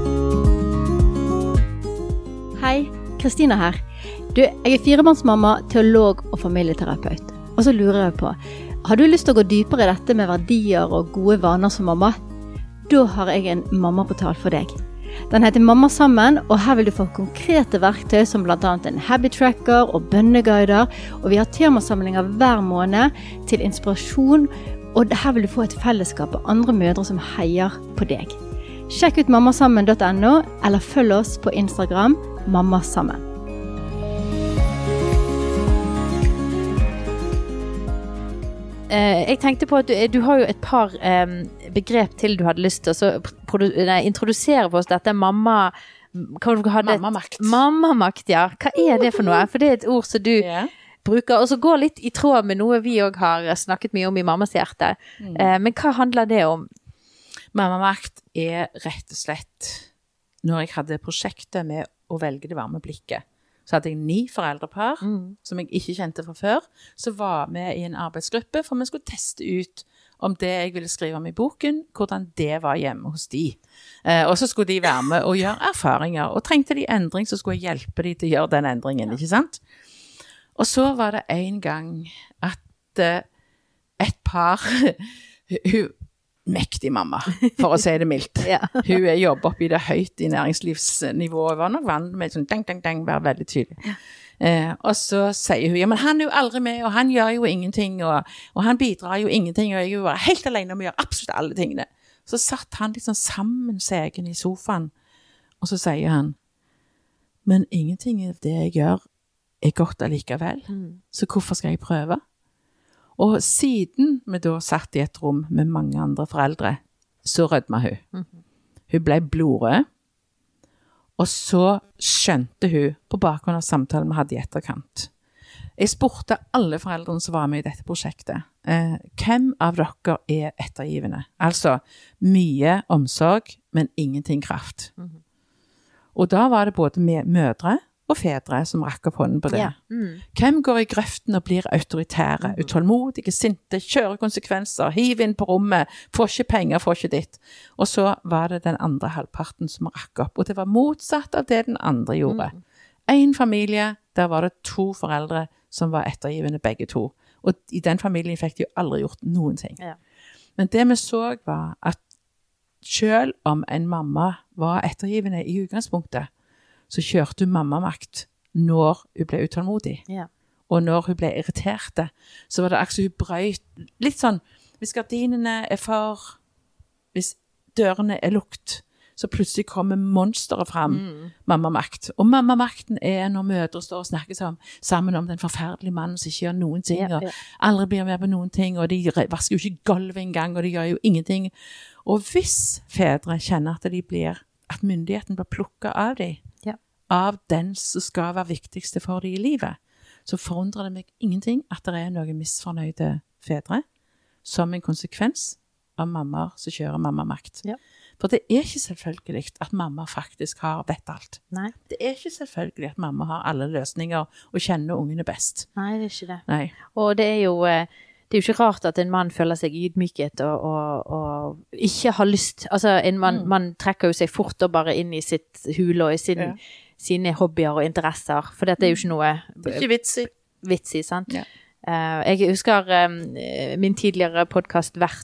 [SPEAKER 3] Hei, Kristina her. Du, jeg er firemannsmamma, teolog og familieterapeut. Og så lurer jeg på, har du lyst til å gå dypere i dette med verdier og gode vaner som mamma? Da har jeg en mammaportal for deg. Den heter Mamma Sammen, og her vil du få konkrete verktøy som blant annet en habit tracker og bønneguider, og vi har temasamlinger hver måned til inspirasjon, og her vil du få et fellesskap av andre mødre som heier på deg. Sjekk ut mammasammen punktum no, eller følg oss på Instagram, mammasammen.
[SPEAKER 2] Jeg tenkte på at du, du har jo et par um, begrep til du hadde lyst til å nei, introdusere for oss dette mamma...
[SPEAKER 1] Mammamakt.
[SPEAKER 2] Mammamakt, ja. Hva er det for noe? For det er et ord som du yeah. bruker, og så går litt i tråd med noe vi også har snakket mye om i Mammas hjerte. Mm. Uh, men hva handler det om?
[SPEAKER 1] Mammamakt er rett og slett, når jeg hadde prosjektet med å velge det varme blikket, så hadde jeg ni foreldrepar, mm. som jeg ikke kjente fra før, så var vi i en arbeidsgruppe, for vi skulle teste ut om det jeg ville skrive om i boken, hvordan det var hjemme hos de. Eh, og så skulle de være med og gjøre erfaringer, og trengte de endring, så skulle jeg hjelpe de til å gjøre den endringen, ikke sant? Og så var det en gang at uh, et par, hun mektig mamma, for å si det mildt. Ja. Hun er jobber opp i det høyt i næringslivsnivået, var nok vant med sånn dang, dang, dang, være veldig tydelig. Ja. Eh, og så sier hun, ja, men han er jo aldri med, og han gjør jo ingenting, og, og han bidrar jo ingenting, og jeg er jo bare helt alene om å gjøre absolutt alle tingene. Så satt han litt sånn sammensegen i sofaen, og så sier han, men ingenting av det jeg gjør er godt allikevel, mm. så hvorfor skal jeg prøve? Og siden vi da satt i et rom med mange andre foreldre, så rødma hun. Mm-hmm. Hun ble blodrød, og så skjønte hun på bakgrunn av samtalen vi hadde i etterkant. Jeg spurte alle foreldrene som var med i dette prosjektet, eh, hvem av dere er ettergivende? Altså, mye omsorg, men ingenting kraft. Mm-hmm. Og da var det både mødre og fedre som rakk opp hånden på det. Ja. Mm. Hvem går i grøften og blir autoritære, mm. utålmodige, sinte, kjører konsekvenser, hiver inn på rommet, får ikke penger, får ikke ditt. Og så var det den andre halvparten som rakk opp, og det var motsatt av det den andre gjorde. Mm. En familie, der var det to foreldre som var ettergivende begge to. Og i den familien fikk de jo aldri gjort noen ting. Ja. Men det vi så var at selv om en mamma var ettergivende i utgangspunktet, så kjørte hun mammamakt når hun ble utålmodig. Ja. Og når hun ble irriterte, så var det akkurat hun brøyt litt sånn, hvis gardinene er for, hvis dørene er lukt, så plutselig kommer monsteret frem, mm. mammamakt. Og mammamakten er når mødre står og snakker sammen, sammen om den forferdelige mannen som ikke gjør noen ting, ja, ja. og aldri blir med på noen ting, og de vasker jo ikke gulvet engang, og de gjør jo ingenting. Og hvis fedre kjenner at de blir, at myndigheten blir plukket av dem, ja. av den som skal være viktigste for dem i livet, så forundrer det meg ingenting at det er noen misfornøyde fedre, som en konsekvens av mammaer som kjører mammamakt. Ja. For det er ikke selvfølgelig at mamma faktisk har vet alt. Nei. Det er ikke selvfølgelig at mamma har alle løsninger og kjenner ungene best.
[SPEAKER 2] Nei, det er ikke det.
[SPEAKER 1] Nei.
[SPEAKER 2] Og det er jo, det er jo ikke rart at en mann føler seg ydmyket og, og, og ikke har lyst. Altså, en mann, mm. man trekker jo seg fort og bare inn i sitt hul og i sin, ja. sine hobbyer og interesser. For dette er jo ikke noe...
[SPEAKER 1] Det er ikke vits i.
[SPEAKER 2] Vits i, sant? Ja. Uh, jeg husker um, min tidligere podcast vert,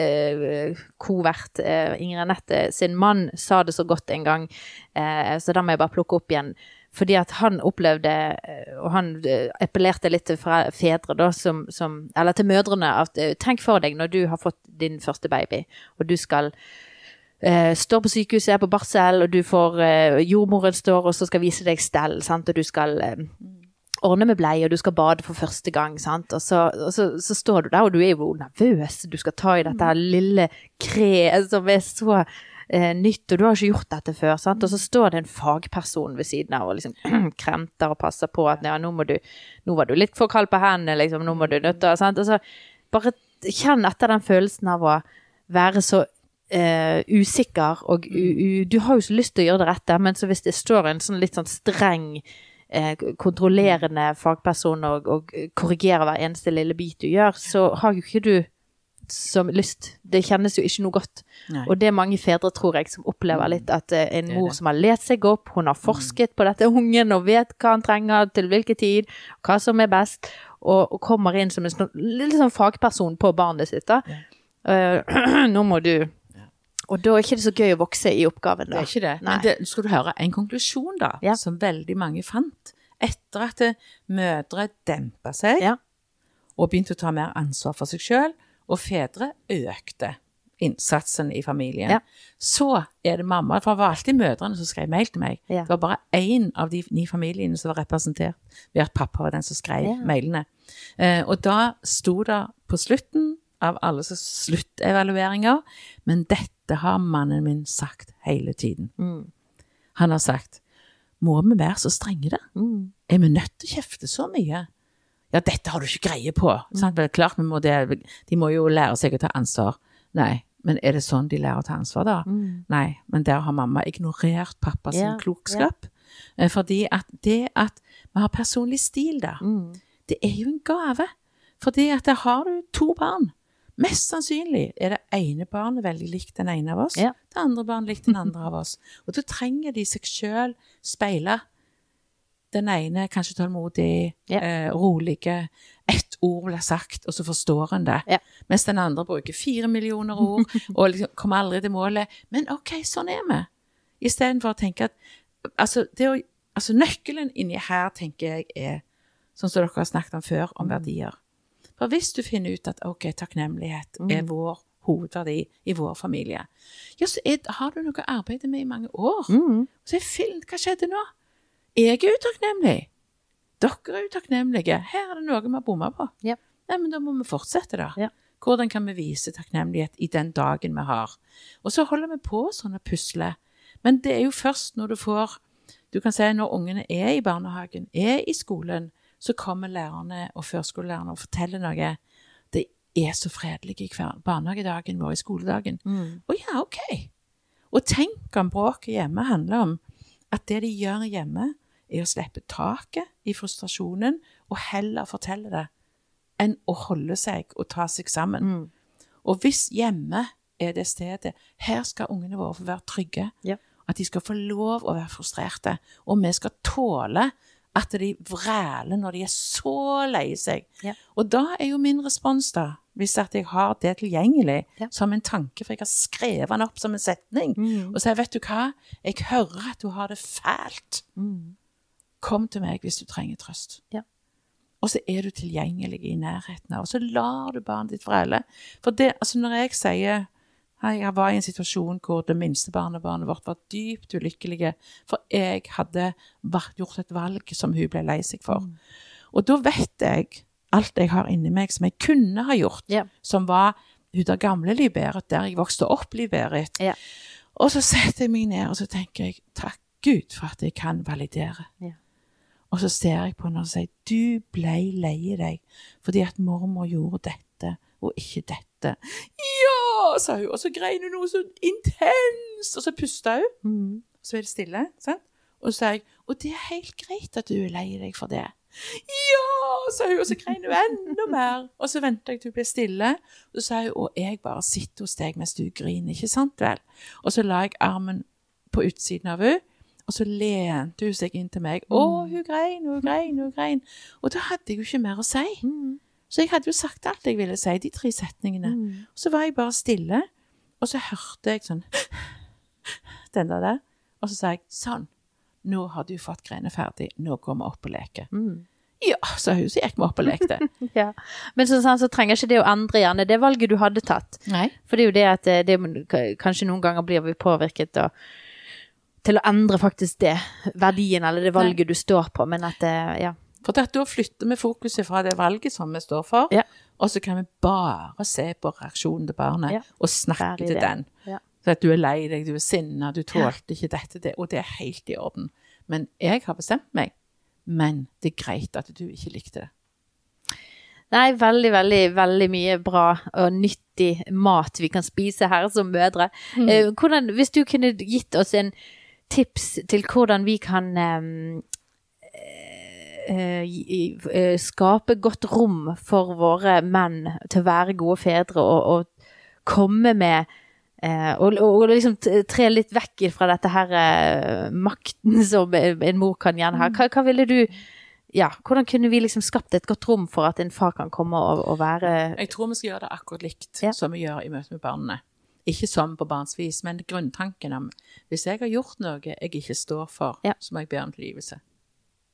[SPEAKER 2] uh, kovert uh, Ingrid Anette sin mann sa det så godt en gang, uh, så da må jeg bare plukke opp igjen, fordi at han opplevde uh, og han uh, appellerte litt til fedre da, som, som, eller til mødrene, at uh, tenk for deg når du har fått din første baby og du skal uh, stå på sykehuset, er på barsel, og du får uh, jordmoren står og så skal vise deg stell, sant? Og du skal uh, ordne med blei, og du skal bade for første gang, sant? Og, så, og så, så står du der, og du er jo nervøs, du skal ta i dette lille kre, som er så eh, nytt, og du har ikke gjort dette før, sant? Og så står det en fagperson ved siden av, og liksom kremter og passer på at, ja, nå må du, nå var du litt for kald på hendene, liksom, nå må du nøtte, sant? Og så bare kjenn etter den følelsen av å være så eh, usikker, og u, u, du har jo så lyst til å gjøre det rette, men så hvis det står en sånn litt sånn streng Eh, kontrollerende fagperson og, og korrigerer hver eneste lille bit du gjør, så har jo ikke du som lyst. Det kjennes jo ikke noe godt. Nei. Og det er mange fedre, tror jeg, som opplever litt at eh, en mor som har lest seg opp, hun har forsket på dette ungen og vet hva han trenger til hvilken tid, hva som er best, og, og kommer inn som en sånn, litt sånn fagperson på barnet sitt da. Ja. Uh, nå må du Og da er ikke det så gøy å vokse i oppgaven da.
[SPEAKER 1] Det er ikke det. Nei. Men det, skal du høre en konklusjon da, ja. som veldig mange fant, etter at mødre dempet seg, ja. og begynte å ta mer ansvar for seg selv, og fedre økte innsatsen i familien.
[SPEAKER 2] Ja.
[SPEAKER 1] Så er det mamma, for det var alltid mødrene som skrev mail til meg.
[SPEAKER 2] Ja.
[SPEAKER 1] Det var bare en av de ni familiene som var representert ved at pappa var den som skrev
[SPEAKER 2] Ja.
[SPEAKER 1] mailene. Eh, og da sto det på slutten av alle så sluttevalueringer, men dette har mannen min sagt hele tiden.
[SPEAKER 2] Mm.
[SPEAKER 1] Han har sagt, må vi være så strenge da?
[SPEAKER 2] Mm.
[SPEAKER 1] Er vi nødt til å kjefte så mye? Ja, dette har du ikke greie på. Mm. Sant? Men klart, vi må det, de må jo lære seg å ta ansvar. Nei, men er det sånn de lærer å ta ansvar da?
[SPEAKER 2] Mm.
[SPEAKER 1] Nei, men der har mamma ignorert pappa sin
[SPEAKER 2] Ja,
[SPEAKER 1] klokskap. Ja. Fordi at det at vi har personlig stil da,
[SPEAKER 2] Mm.
[SPEAKER 1] det er jo en gave. Fordi at der har du to barn. Mest sannsynlig er det ene barnet veldig likt den ene av oss,
[SPEAKER 2] Ja.
[SPEAKER 1] det andre barnet likt den andre av oss. Og da trenger de seg selv speile. Den ene kanskje tålmodig,
[SPEAKER 2] Ja.
[SPEAKER 1] eh, rolige, ett ord blir sagt, og så forstår en det.
[SPEAKER 2] Ja.
[SPEAKER 1] Mens den andre bruker fire millioner ord, og liksom kommer aldri til målet. Men ok, sånn er vi. I stedet for å tenke at, altså, det å, altså nøkkelen inni her, tenker jeg, er, sånn som dere har snakket om før, om verdier. For hvis du finner ut at, ok, takknemlighet er vår hovedverdi i vår familie, ja, så er, har du noe å arbeide med i mange år.
[SPEAKER 2] Mm.
[SPEAKER 1] Så er filmen, hva skjedde nå? Jeg er utakknemlig. Dere er utakknemlige. Her er det noe vi har bommet på.
[SPEAKER 2] Ja.
[SPEAKER 1] Nei, men da må vi fortsette da.
[SPEAKER 2] Ja.
[SPEAKER 1] Hvordan kan vi vise takknemlighet i den dagen vi har? Og så holder vi på sånne pusle. Men det er jo først når du får, du kan si når ungene er i barnehagen, er i skolen, så kommer lærerne og førskolelærerne og forteller noe. Det er så fredelig i hver barnehagedagen vår, i skoledagen.
[SPEAKER 2] Mm.
[SPEAKER 1] Og ja, ok. Og tenk om bråket hjemme handler om at det de gjør hjemme er å slippe taket i frustrasjonen og heller fortelle det enn å holde seg og ta seg sammen.
[SPEAKER 2] Mm.
[SPEAKER 1] Og hvis hjemme er det stedet, her skal ungene våre få være trygge,
[SPEAKER 2] Ja.
[SPEAKER 1] at de skal få lov å være frustrerte, og vi skal tåle at de vræler når de er så lei seg.
[SPEAKER 2] Ja.
[SPEAKER 1] Og da er jo min respons da, hvis at jeg har det tilgjengelig
[SPEAKER 2] Ja.
[SPEAKER 1] som en tanke, for jeg har skrevet den opp som en setning,
[SPEAKER 2] Mm.
[SPEAKER 1] og så vet du hva, jeg hører at du har det fælt.
[SPEAKER 2] Mm.
[SPEAKER 1] Kom til meg hvis du trenger trøst.
[SPEAKER 2] Ja.
[SPEAKER 1] Og så er du tilgjengelig i nærheten av, og så lar du barnet ditt vræle. For det, altså når jeg sier, hei, jeg var i en situasjon hvor det minste barnebarnet vårt var dypt ulykkelige, for jeg hadde vært, gjort et valg som hun ble lei seg for.
[SPEAKER 2] Mm.
[SPEAKER 1] Og da vet jeg alt jeg har inni meg som jeg kunne ha gjort,
[SPEAKER 2] Ja.
[SPEAKER 1] som var hun der gamle Liv Berit, der jeg vokste opp Liv Berit.
[SPEAKER 2] Ja.
[SPEAKER 1] Og så setter jeg meg ned, og så tenker jeg, takk Gud for at jeg kan validere.
[SPEAKER 2] Ja.
[SPEAKER 1] Og så ser jeg på henne og sier, du ble lei deg, fordi at mormor gjorde dette, og ikke dette. Ja, sa hun, og så grein hun noe så intenst, og så pustet hun,
[SPEAKER 2] Mm.
[SPEAKER 1] så er det stille, sant? Og så sier jeg, og det er helt greit at du er lei deg for det. Ja, sa hun, og så grein hun enda mer. Og så ventet jeg til hun ble stille, og så sa hun, og jeg bare sitter hos deg mens du griner, ikke sant vel? Og så la jeg armen på utsiden av hun, og så lente hun seg inn til meg. Å, hun grein, hun grein, hun grein. Og da hadde jeg jo ikke mer å si.
[SPEAKER 2] Mm.
[SPEAKER 1] Så jeg hadde jo sagt alt jeg ville si, de tre setningene.
[SPEAKER 2] Mm.
[SPEAKER 1] Og så var jeg bare stille, og så hørte jeg sånn, den der der, og så sa jeg, sånn, nå har du fått greiene ferdig, nå går vi opp og leker.
[SPEAKER 2] Mm.
[SPEAKER 1] Ja, sa hun, så gikk vi opp og lekte.
[SPEAKER 2] Ja. Men sånn, sånn, så trenger ikke det å endre gjerne det valget du hadde tatt.
[SPEAKER 1] Nei.
[SPEAKER 2] For det er jo det at eh, det, kanskje noen ganger blir vi påvirket da, til å endre faktisk det, verdien eller det valget
[SPEAKER 1] Nei.
[SPEAKER 2] du står på, men at, eh, ja.
[SPEAKER 1] For at da flytter vi fokuset fra det valget som vi står for,
[SPEAKER 2] Ja.
[SPEAKER 1] og så kan vi bare se på reaksjonen til barnet,
[SPEAKER 2] Ja.
[SPEAKER 1] og snakke
[SPEAKER 2] Ferdig
[SPEAKER 1] til
[SPEAKER 2] det.
[SPEAKER 1] den.
[SPEAKER 2] Ja.
[SPEAKER 1] Så at du er lei deg, du er sinnet, du tålte ikke dette, det, og det er helt i orden. Men jeg har bestemt meg, men det er greit at du ikke likte det.
[SPEAKER 2] Nei, veldig, veldig, veldig mye bra og nyttig mat vi kan spise her som mødre.
[SPEAKER 1] Mm.
[SPEAKER 2] Eh, hvordan, hvis du kunne gitt oss en tips til hvordan vi kan eh, eh, i- eh, skape godt rom for våre menn til å være gode fedre og, og komme med eh, og, og liksom t- tre litt vekk fra dette her eh, makten som en mor kan gjerne ha. Hva, hva ville du ja, hvordan kunne vi liksom skapt et godt rom for at en far kan komme og, og være
[SPEAKER 1] Jeg tror vi skal gjøre det akkurat likt
[SPEAKER 2] Ja.
[SPEAKER 1] som vi gjør i møte med barnene. Ikke som på barns vis, men grunntanken om hvis jeg har gjort noe jeg ikke står for,
[SPEAKER 2] Ja.
[SPEAKER 1] så må jeg be om tilgivelse.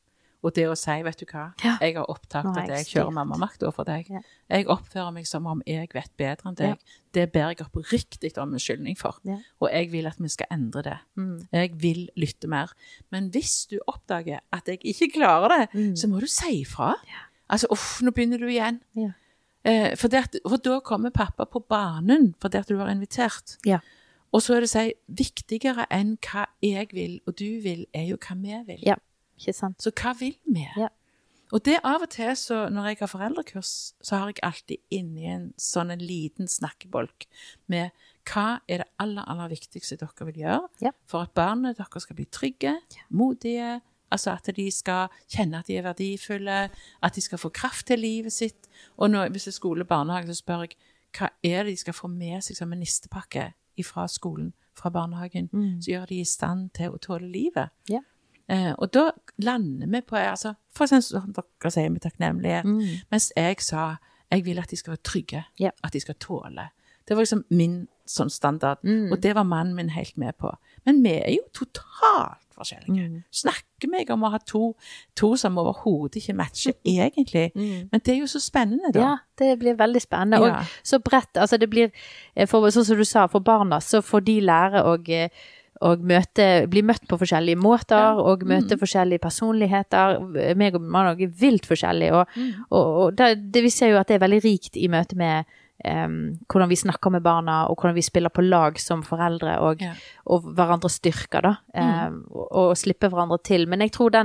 [SPEAKER 1] Og det å si, vet du hva,
[SPEAKER 2] Ja.
[SPEAKER 1] jeg har opptatt
[SPEAKER 2] Nå har
[SPEAKER 1] at
[SPEAKER 2] jeg
[SPEAKER 1] jeg kjører
[SPEAKER 2] styrt.
[SPEAKER 1] mammamakt overfor deg.
[SPEAKER 2] Ja.
[SPEAKER 1] Jeg oppfører meg som om jeg vet bedre enn deg.
[SPEAKER 2] Ja.
[SPEAKER 1] Det ber jeg oppriktig om unnskyldning for.
[SPEAKER 2] Ja.
[SPEAKER 1] Og jeg vil at vi skal endre det.
[SPEAKER 2] Mm.
[SPEAKER 1] Jeg vil lytte mer. Men hvis du oppdager at jeg ikke klarer det,
[SPEAKER 2] Mm.
[SPEAKER 1] så må du si ifra. Altså, uff, nå begynner du igjen.
[SPEAKER 2] Ja.
[SPEAKER 1] Eh, for, det at, for da kommer pappa på banen, for det at du har invitert.
[SPEAKER 2] Ja.
[SPEAKER 1] Og så er det å si, viktigere enn hva jeg vil, og du vil, er jo hva vi vil.
[SPEAKER 2] Ja, ikke sant.
[SPEAKER 1] Så hva vil vi?
[SPEAKER 2] Ja.
[SPEAKER 1] Og det av og til, så når jeg har foreldrekurs, så har jeg alltid inni en sånn en liten snakkebolk med hva er det aller, aller viktigste dere vil gjøre
[SPEAKER 2] Ja.
[SPEAKER 1] for at barnet dere skal bli trygge, modige, altså at de skal kjenne at de er verdifulle, at de skal få kraft til livet sitt. Og når, hvis det er skole og barnehage, så spør jeg, hva er det de skal få med seg som en nistepakke fra skolen, fra barnehagen,
[SPEAKER 2] Mm.
[SPEAKER 1] så gjør de i stand til å tåle livet.
[SPEAKER 2] Ja.
[SPEAKER 1] Eh, og da lander vi på, altså, for eksempel som dere sier med takknemlighet,
[SPEAKER 2] Mm.
[SPEAKER 1] mens jeg sa, jeg vil at de skal være trygge,
[SPEAKER 2] Ja.
[SPEAKER 1] at de skal tåle. Det var liksom min sånn standard,
[SPEAKER 2] Mm.
[SPEAKER 1] og det var mannen min helt med på. Men vi er jo totalt forskjellige.
[SPEAKER 2] Mm.
[SPEAKER 1] Snakker meg om å ha to, to som overhodet ikke matcher egentlig,
[SPEAKER 2] Mm.
[SPEAKER 1] men det er jo så spennende da.
[SPEAKER 2] Ja, det blir veldig spennende. Og
[SPEAKER 1] Ja.
[SPEAKER 2] så bredt, altså det blir, eh, for, sånn som du sa, for barna, så får de lære å, eh, å møte, bli møtt på forskjellige måter,
[SPEAKER 1] Ja.
[SPEAKER 2] og møte
[SPEAKER 1] Mm.
[SPEAKER 2] forskjellige personligheter. Meg og min mann er vilt forskjellige, og,
[SPEAKER 1] Mm.
[SPEAKER 2] og, og det, det vi ser jo at det er veldig rikt i møte med um, hvordan vi snakker med barna, og hvordan vi spiller på lag som foreldre, og,
[SPEAKER 1] Ja.
[SPEAKER 2] og hverandre styrker da, um, og, og slippe hverandre til. Men jeg tror den,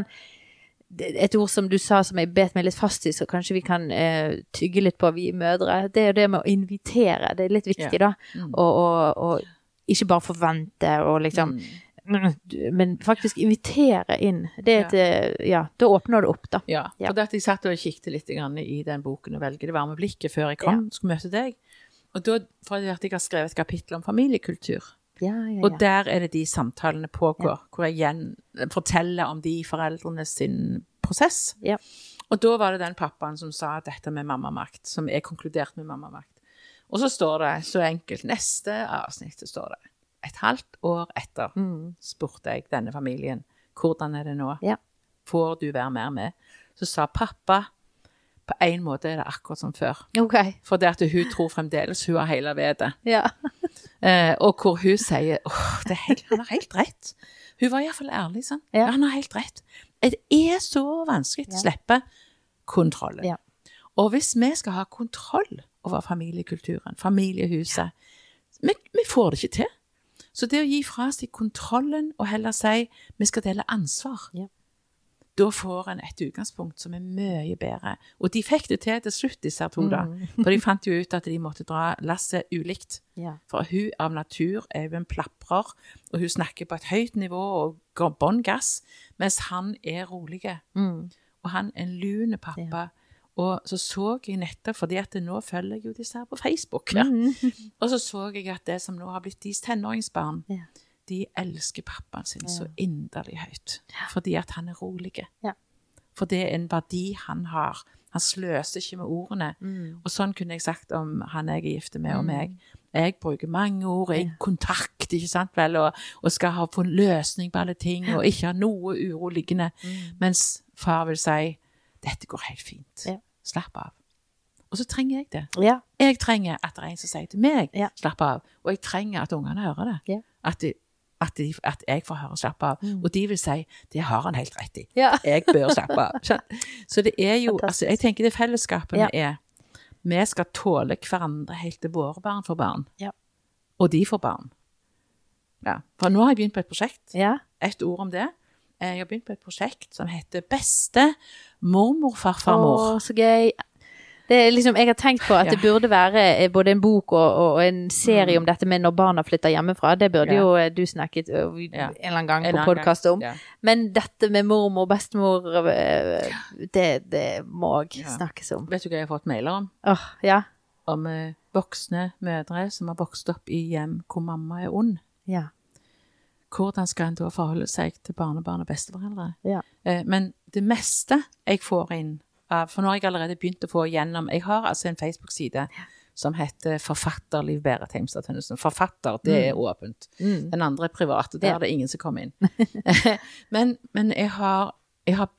[SPEAKER 2] et ord som du sa som jeg bet meg litt fast i, så kanskje vi kan eh, tygge litt på, vi mødre, det er jo det med å invitere, det er litt viktig
[SPEAKER 1] Ja.
[SPEAKER 2] da,
[SPEAKER 1] Mm.
[SPEAKER 2] og, og, og ikke bare forvente, og liksom,
[SPEAKER 1] Mm.
[SPEAKER 2] men faktisk invitere inn, det er et, eh, ja, da åpner det opp da.
[SPEAKER 1] Ja,
[SPEAKER 2] Ja.
[SPEAKER 1] for det at jeg satt og kikket litt grann i den boken og velge det varme blikket før jeg kom, skulle møte deg. Og da, for at jeg har skrevet et kapittel om familiekultur,
[SPEAKER 2] Ja, ja,
[SPEAKER 1] og
[SPEAKER 2] ja.
[SPEAKER 1] der er det de samtalene pågår, hvor jeg igjen forteller om de foreldrene sin prosess.
[SPEAKER 2] Ja.
[SPEAKER 1] Og da var det den pappaen som sa dette med mammamakt, som er konkludert med mammamakt. Og så står det så enkelt, neste avsnitt så står det, et halvt år etter
[SPEAKER 2] Mm.
[SPEAKER 1] spurte jeg denne familien, hvordan er det nå?
[SPEAKER 2] Ja.
[SPEAKER 1] Får du være mer med? Så sa pappa, på en måte er det akkurat som før.
[SPEAKER 2] Ok,
[SPEAKER 1] For det at hun tror fremdeles hun har hele vedet.
[SPEAKER 2] ja.
[SPEAKER 1] Eh, og hvor hun sier, åh, det er helt, han har helt rett. Hun var i hvert fall ærlig, sånn.
[SPEAKER 2] Ja.
[SPEAKER 1] Ja, han har helt rett. Det er så vanskelig å
[SPEAKER 2] Ja.
[SPEAKER 1] slippe kontrollen.
[SPEAKER 2] Ja.
[SPEAKER 1] Og hvis vi skal ha kontroll over familiekulturen, familiehuset, vi, vi får det ikke til. Så det å gi fra seg kontrollen og heller si, vi skal dele ansvar,
[SPEAKER 2] Ja.
[SPEAKER 1] da får en et utgangspunkt som er mye bedre. Og de fikk det til til slutt, disse her to da.
[SPEAKER 2] Mm.
[SPEAKER 1] For de fant jo ut at de måtte dra lasset ulikt.
[SPEAKER 2] Ja.
[SPEAKER 1] For hun av natur er jo en plaprer, og hun snakker på et høyt nivå og går bånn gass, mens han er rolig.
[SPEAKER 2] Mm.
[SPEAKER 1] Og han er en lune pappa. Og så så jeg nettopp, fordi at nå følger jeg jo disse her på Facebook. Ja.
[SPEAKER 2] Mm.
[SPEAKER 1] Og så så jeg at det som nå har blitt deres tenåringsbarn,
[SPEAKER 2] Ja.
[SPEAKER 1] de elsker pappaen sin
[SPEAKER 2] Ja.
[SPEAKER 1] så inderlig høyt. Fordi at han er rolig.
[SPEAKER 2] Ja.
[SPEAKER 1] For det er en verdi han har. Han sløser ikke med ordene.
[SPEAKER 2] Mm.
[SPEAKER 1] Og sånn kunne jeg sagt om han jeg er gifte med og
[SPEAKER 2] Mm.
[SPEAKER 1] meg. Jeg bruker mange ord, jeg
[SPEAKER 2] Ja.
[SPEAKER 1] kontakt, ikke sant vel, og, og skal ha få en løsning på alle ting, og ikke ha noe uro liggende.
[SPEAKER 2] Mm.
[SPEAKER 1] Mens far vil si, dette går helt fint.
[SPEAKER 2] Ja.
[SPEAKER 1] Slapp av. Og så trenger jeg det.
[SPEAKER 2] Ja.
[SPEAKER 1] Jeg trenger at det er en som sier til meg,
[SPEAKER 2] Ja.
[SPEAKER 1] slapp av. Og jeg trenger at ungene hører det.
[SPEAKER 2] Ja.
[SPEAKER 1] At, de, at, de, at jeg får høre slapp av.
[SPEAKER 2] Mm.
[SPEAKER 1] Og de vil si, det har han helt rett i.
[SPEAKER 2] Ja.
[SPEAKER 1] Jeg bør slappe av. Skjønner? Så det er jo,
[SPEAKER 2] Fantastisk.
[SPEAKER 1] altså jeg tenker det fellesskapet
[SPEAKER 2] Ja.
[SPEAKER 1] vi er, vi skal tåle hverandre helt til våre barn får barn.
[SPEAKER 2] Ja.
[SPEAKER 1] Og de får barn. Ja. For nå har jeg begynt på et prosjekt.
[SPEAKER 2] Ja.
[SPEAKER 1] Et ord om det. Jeg har begynt på et prosjekt som heter Beste mormor, farfar, mor.
[SPEAKER 2] Åh, så gøy. Det er liksom, jeg har tenkt på at
[SPEAKER 1] Ja.
[SPEAKER 2] det burde være eh, både en bok og, og en serie
[SPEAKER 1] Mm.
[SPEAKER 2] om dette med når barna flytter hjemmefra. Det burde
[SPEAKER 1] Ja.
[SPEAKER 2] jo eh, du snakket eh, en
[SPEAKER 1] Ja.
[SPEAKER 2] eller annen gang
[SPEAKER 1] En
[SPEAKER 2] på
[SPEAKER 1] annen
[SPEAKER 2] podcast
[SPEAKER 1] gang.
[SPEAKER 2] om.
[SPEAKER 1] Ja.
[SPEAKER 2] Men dette med mormor og bestemor, eh, det, det må også
[SPEAKER 1] Ja.
[SPEAKER 2] snakkes om.
[SPEAKER 1] Vet du hva jeg har fått mailer om?
[SPEAKER 2] Åh, ja.
[SPEAKER 1] Om eh, voksne mødre som har vokst opp i hjem hvor mamma er ond.
[SPEAKER 2] Ja.
[SPEAKER 1] Hvordan skal en da forholde seg til barnebarn og besteforeldre?
[SPEAKER 2] Ja.
[SPEAKER 1] Eh, men det meste jeg får inn, av, for nå har jeg allerede begynt å få igjennom, jeg har altså en Facebook-side som heter Forfatter Liv Berit Heimstad Tønnesen. Forfatter, det er åpent.
[SPEAKER 2] Mm.
[SPEAKER 1] Den andre er privat, og der
[SPEAKER 2] Ja.
[SPEAKER 1] er det ingen som kommer inn. men men jeg, har, jeg har begynt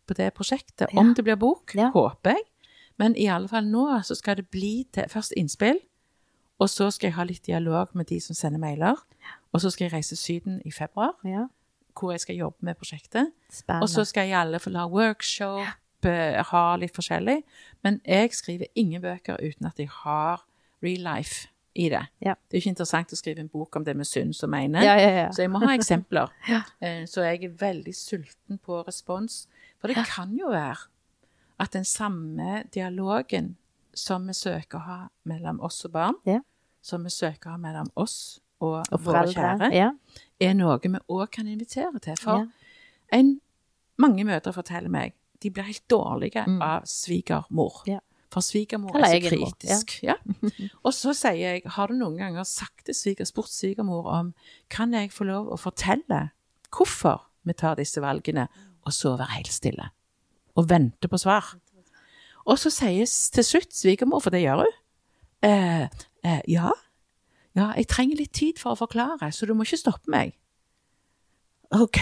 [SPEAKER 1] på det prosjektet.
[SPEAKER 2] Ja.
[SPEAKER 1] Om det blir bok,
[SPEAKER 2] Ja.
[SPEAKER 1] håper jeg. Men i alle fall nå så skal det bli til først innspill, og så skal jeg ha litt dialog med de som sender mailer, og så skal jeg reise syden i februar,
[SPEAKER 2] Ja.
[SPEAKER 1] hvor jeg skal jobbe med prosjektet.
[SPEAKER 2] Spennende.
[SPEAKER 1] Og så skal jeg alle få la workshop, ja. ha litt forskjellig. Men jeg skriver ingen bøker uten at jeg har real life i det.
[SPEAKER 2] Ja.
[SPEAKER 1] Det er jo ikke interessant å skrive en bok om det med syns og mener.
[SPEAKER 2] Ja, ja, ja.
[SPEAKER 1] Så jeg må ha eksempler.
[SPEAKER 2] Ja.
[SPEAKER 1] Så jeg er veldig sulten på respons. For det kan jo være at den samme dialogen som vi søker å ha mellom oss og barn,
[SPEAKER 2] Ja.
[SPEAKER 1] som vi søker å ha mellom oss og,
[SPEAKER 2] Og
[SPEAKER 1] våre
[SPEAKER 2] foreldre.
[SPEAKER 1] kjære,
[SPEAKER 2] Ja.
[SPEAKER 1] er noe vi også kan invitere til. For
[SPEAKER 2] Ja.
[SPEAKER 1] en, mange mødre forteller meg, de blir helt dårlige
[SPEAKER 2] Mm.
[SPEAKER 1] av svigermor.
[SPEAKER 2] Ja.
[SPEAKER 1] For svigermor
[SPEAKER 2] Eller
[SPEAKER 1] er så
[SPEAKER 2] egen mor,
[SPEAKER 1] kritisk. Ja. Og så sier jeg, har du noen ganger sagt til sviger, spurt svigermor om, kan jeg få lov å fortelle hvorfor vi tar disse valgene, og så være helt stille, og vente på svar. Og så sies til slutt svigermor, for det gjør hun, eh, eh, ja, ja, jeg trenger litt tid for å forklare, så du må ikke stoppe meg. Ok?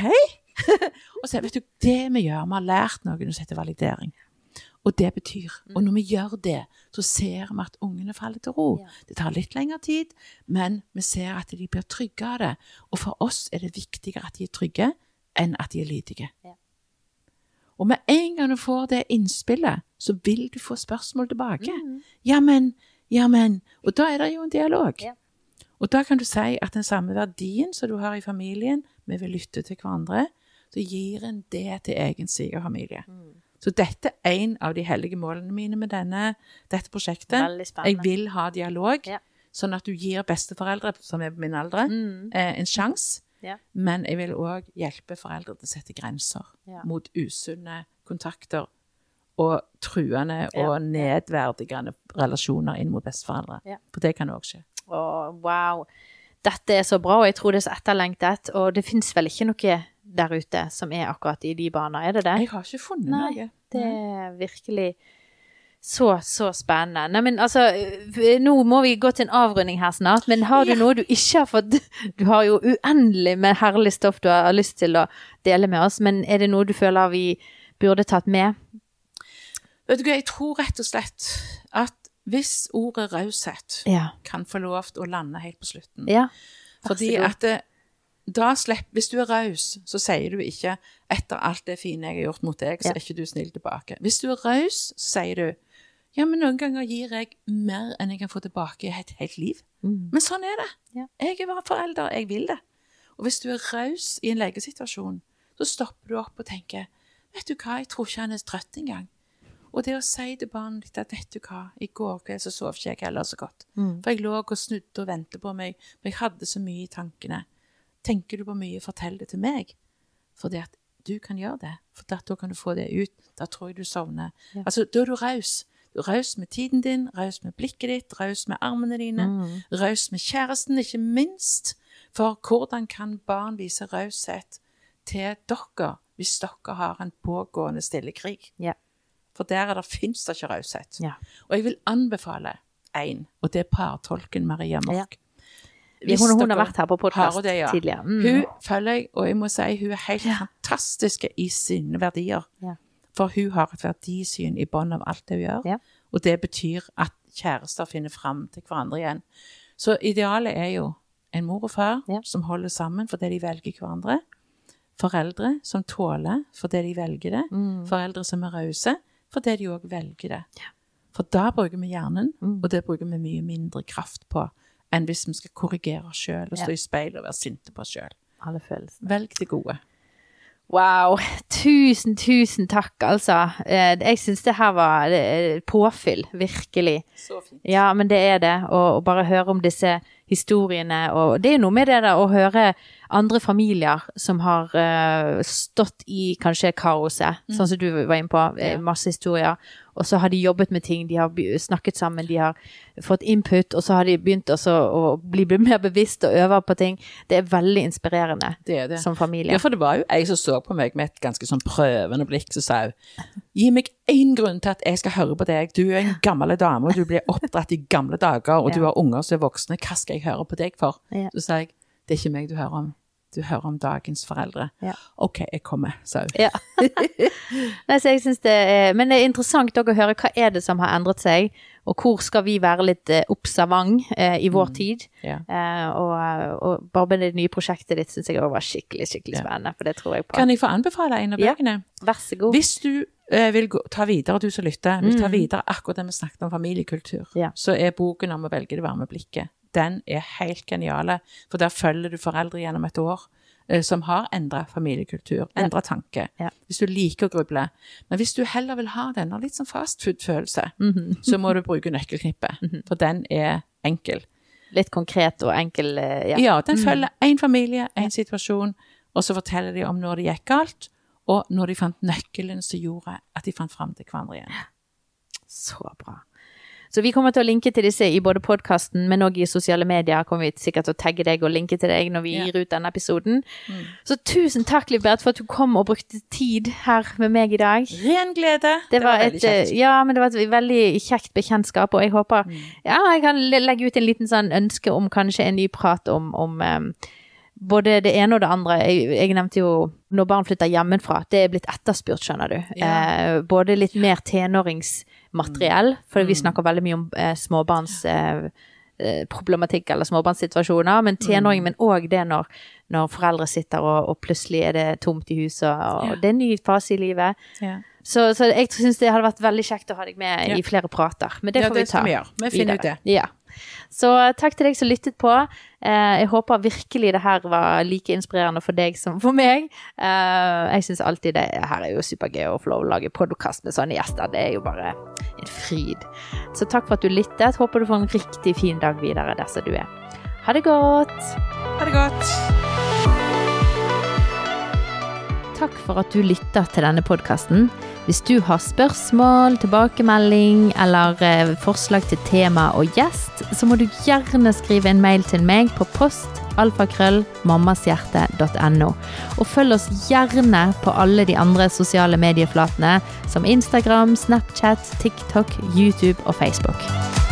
[SPEAKER 1] Og så vet du, det vi gjør, vi har lært noe som heter validering. Og det betyr, og når vi gjør det, så ser vi at ungene faller til ro.
[SPEAKER 2] Ja.
[SPEAKER 1] Det tar litt lengre tid, men vi ser at de blir trygge av det. Og for oss er det viktigere at de er trygge, enn at de er lydige.
[SPEAKER 2] Ja.
[SPEAKER 1] Og med en gang du får det innspillet, så vil du få spørsmål tilbake.
[SPEAKER 2] Mm.
[SPEAKER 1] Ja, men, ja, men. Og da er det jo en dialog.
[SPEAKER 2] Ja.
[SPEAKER 1] Og da kan du si at den samme verdien som du har i familien, vi vil lytte til hverandre, så gir en det til egen svigerfamilie.
[SPEAKER 2] Mm.
[SPEAKER 1] Så dette er en av de hellige målene mine med denne, dette prosjektet.
[SPEAKER 2] Veldig spennende.
[SPEAKER 1] Jeg vil ha dialog,
[SPEAKER 2] Ja.
[SPEAKER 1] sånn at du gir besteforeldre, som er på min alder,
[SPEAKER 2] Mm.
[SPEAKER 1] eh, en sjanse.
[SPEAKER 2] Ja.
[SPEAKER 1] Men jeg vil også hjelpe foreldre til å sette grenser
[SPEAKER 2] Ja.
[SPEAKER 1] mot usunne kontakter og truende
[SPEAKER 2] Ja.
[SPEAKER 1] og nedverdigende relasjoner inn mot besteforeldre.
[SPEAKER 2] Ja.
[SPEAKER 1] For det kan også skje.
[SPEAKER 2] Å, wow. Dette er så bra, og jeg tror det er så etterlengtet, og det finnes vel ikke noe der ute som er akkurat i de bana, er det det?
[SPEAKER 1] Jeg har ikke funnet
[SPEAKER 2] Nei,
[SPEAKER 1] noe.
[SPEAKER 2] det er virkelig så, så spennende. Nei, men altså, nå må vi gå til en avrunding her snart, men har du
[SPEAKER 1] Ja.
[SPEAKER 2] noe du ikke har fått, du har jo uendelig med herlig stoff du har lyst til å dele med oss, men er det noe du føler vi burde tatt med?
[SPEAKER 1] Vet du hva, jeg tror rett og slett at hvis ordet raushet
[SPEAKER 2] Ja.
[SPEAKER 1] kan få lov til å lande helt på slutten,
[SPEAKER 2] Ja.
[SPEAKER 1] fordi
[SPEAKER 2] Vær så god.
[SPEAKER 1] at det, da slepp, hvis du er raus, så sier du ikke etter alt det fine jeg har gjort mot deg, så
[SPEAKER 2] Ja.
[SPEAKER 1] er ikke du snill tilbake. Hvis du er raus, så sier du, ja, men noen ganger gir jeg mer enn jeg kan få tilbake i et helt liv.
[SPEAKER 2] Mm.
[SPEAKER 1] Men sånn er det.
[SPEAKER 2] Ja.
[SPEAKER 1] Jeg er bare forelder, jeg vil det. Og hvis du er raus i en legesituasjon, så stopper du opp og tenker, vet du hva, jeg tror ikke han er trøtt engang. Og det å si til barnet ditt at, vet du hva, i går kveld så sov ikke jeg heller så godt.
[SPEAKER 2] Mm.
[SPEAKER 1] For jeg lå og snudde og ventet på meg, for jeg hadde så mye i tankene. Tenker du på mye, fortell det til meg. For det at du kan gjøre det. For da, da kan du få det ut. Da tror jeg du sovner.
[SPEAKER 2] Ja.
[SPEAKER 1] Altså, da er du raus. Du er raus med tiden din, raus med blikket ditt, raus med armene dine,
[SPEAKER 2] Mm.
[SPEAKER 1] raus med kjæresten, ikke minst. For hvordan kan barn vise raushet til dere, hvis dere har en pågående stille krig?
[SPEAKER 2] Ja.
[SPEAKER 1] For der er det, finnes det ikke raushet.
[SPEAKER 2] Ja.
[SPEAKER 1] Og jeg vil anbefale en, og det er partolken Maria Mork.
[SPEAKER 2] Ja, hun, hun har
[SPEAKER 1] dere
[SPEAKER 2] vært her på
[SPEAKER 1] har
[SPEAKER 2] podcast
[SPEAKER 1] det, ja.
[SPEAKER 2] tidligere. Mm.
[SPEAKER 1] Hun følger jeg, og jeg må si hun er helt
[SPEAKER 2] Ja.
[SPEAKER 1] fantastisk i sine verdier.
[SPEAKER 2] Ja.
[SPEAKER 1] For hun har et verdisyn i bånd av alt det hun gjør.
[SPEAKER 2] Ja.
[SPEAKER 1] Og det betyr at kjærester finner frem til hverandre igjen. Så idealet er jo en mor og far
[SPEAKER 2] Ja.
[SPEAKER 1] som holder sammen fordi de velger hverandre. Foreldre som tåler fordi de velger det.
[SPEAKER 2] Mm.
[SPEAKER 1] Foreldre som er rause fordi de også velger det. For da bruker vi hjernen,
[SPEAKER 2] Mm.
[SPEAKER 1] og det bruker vi mye mindre kraft på enn hvis vi skal korrigere oss selv og stå
[SPEAKER 2] Ja.
[SPEAKER 1] i speil og være sinte på oss selv.
[SPEAKER 2] Alle følelsene.
[SPEAKER 1] Velg det gode.
[SPEAKER 2] Wow, tusen, tusen takk, altså. Eh, Jeg synes det her var eh, påfyll, virkelig.
[SPEAKER 1] Så fint.
[SPEAKER 2] Ja, men det er det, og, og bare høre om disse historiene, og det er noe med det da, å høre andre familier som har eh, stått i kanskje kaoset,
[SPEAKER 1] Mm.
[SPEAKER 2] sånn som du var inne på, eh,
[SPEAKER 1] Ja.
[SPEAKER 2] masse historier, og så har de jobbet med ting, de har by- snakket sammen, de har fått input, og så har de begynt også å bli mer bevisst og øve på ting. Det er veldig inspirerende
[SPEAKER 1] Det er det.
[SPEAKER 2] som familie.
[SPEAKER 1] Ja, for det var jo jeg som så på meg med et ganske sånn prøvende blikk, så sa hun, gi meg en grunn til at jeg skal høre på deg. Du er en gammel dame, og du ble oppdratt i gamle dager, og
[SPEAKER 2] Ja.
[SPEAKER 1] du har unger som er voksne. Hva skal jeg høre på deg for?
[SPEAKER 2] Ja.
[SPEAKER 1] Så sa jeg, det er ikke meg du hører om. du hører om dagens foreldre.
[SPEAKER 2] Ja.
[SPEAKER 1] Ok, jeg kommer, sa hun.
[SPEAKER 2] Ja. Nei, så jeg synes det er, men det er interessant også å høre hva er det som har endret seg, og hvor skal vi være litt eh, observant eh, i vår mm. tid.
[SPEAKER 1] Ja.
[SPEAKER 2] Eh, og, og bare med det nye prosjektet ditt synes jeg også var skikkelig, skikkelig spennende, for det tror jeg på.
[SPEAKER 1] Kan jeg få anbefale en av bøkene?
[SPEAKER 2] Ja, vær så god.
[SPEAKER 1] Hvis du eh, vil gå, ta videre, du som lytter, vil ta videre akkurat det vi snakket om familiekultur,
[SPEAKER 2] ja.
[SPEAKER 1] så er boken om å velge det varme blikket. Den er helt geniale, for der følger du foreldre gjennom et år eh, som har endret familiekultur, endret tanke,
[SPEAKER 2] ja.
[SPEAKER 1] hvis du liker å gruble. Men hvis du heller vil ha den, og litt sånn fastfood-følelse,
[SPEAKER 2] mm-hmm.
[SPEAKER 1] så må du bruke nøkkelknippet, mm-hmm. for den er enkel.
[SPEAKER 2] Litt konkret og enkel, ja.
[SPEAKER 1] Ja, den følger en familie, en situasjon, og så forteller de om når det gikk galt, og når de fant nøkkelen som gjorde at de fant frem til hverandre igjen.
[SPEAKER 2] Så bra. Så vi kommer til å linke til disse i både podcasten, men også i sosiale medier kommer vi sikkert til å tagge deg og linke til deg når vi gir ut denne episoden. Mm. Så tusen takk, Liv-Berit, for at du kom og brukte tid her med meg i dag.
[SPEAKER 1] Ren glede.
[SPEAKER 2] Det, det var, var et, kjekt. Ja, men det var et veldig kjekt bekjentskap, og jeg håper, mm. ja, jeg kan legge ut en liten sånn ønske om kanskje en ny prat om, om um, både det ene og det andre. Jeg, jeg nevnte jo når barn flytter hjemmefra, det er blitt etterspurt, skjønner du. Ja. Eh, både litt mer tenåringsmateriell, for mm. vi snakker veldig mye om eh, småbarns eh, problematikk eller småbarnssituasjoner, men tenåring, mm. men også det når, når foreldre sitter og, og plutselig er det tomt i huset, og ja. Det er en ny fase i livet. Ja. Så, så jeg synes det hadde vært veldig kjekt å ha deg med ja. I flere prater, men det
[SPEAKER 1] ja,
[SPEAKER 2] får vi
[SPEAKER 1] det
[SPEAKER 2] ta.
[SPEAKER 1] Vi gjøre. Vi finner ut det.
[SPEAKER 2] Ja. Så takk til deg som lyttet på. Eh, jeg håper virkelig det her var like inspirerende for deg som for meg. Eh, jeg synes alltid det her er jo supergøy å få lov å lage podcast med sånne gjester. Det er jo bare en fryd. Så takk for at du lyttet. Håper du får en riktig fin dag videre der som du er. Ha det godt!
[SPEAKER 1] Ha det godt!
[SPEAKER 2] Takk for at du lytter til denne podcasten. Hvis du har spørsmål, tilbakemelding eller eh, forslag til tema og gjest, så må du gjerne skrive en mail til meg på post alfakrøll mammashjerte punktum no. Og følg oss gjerne på alle de andre sosiale medieflatene som Instagram, Snapchat, TikTok, YouTube og Facebook.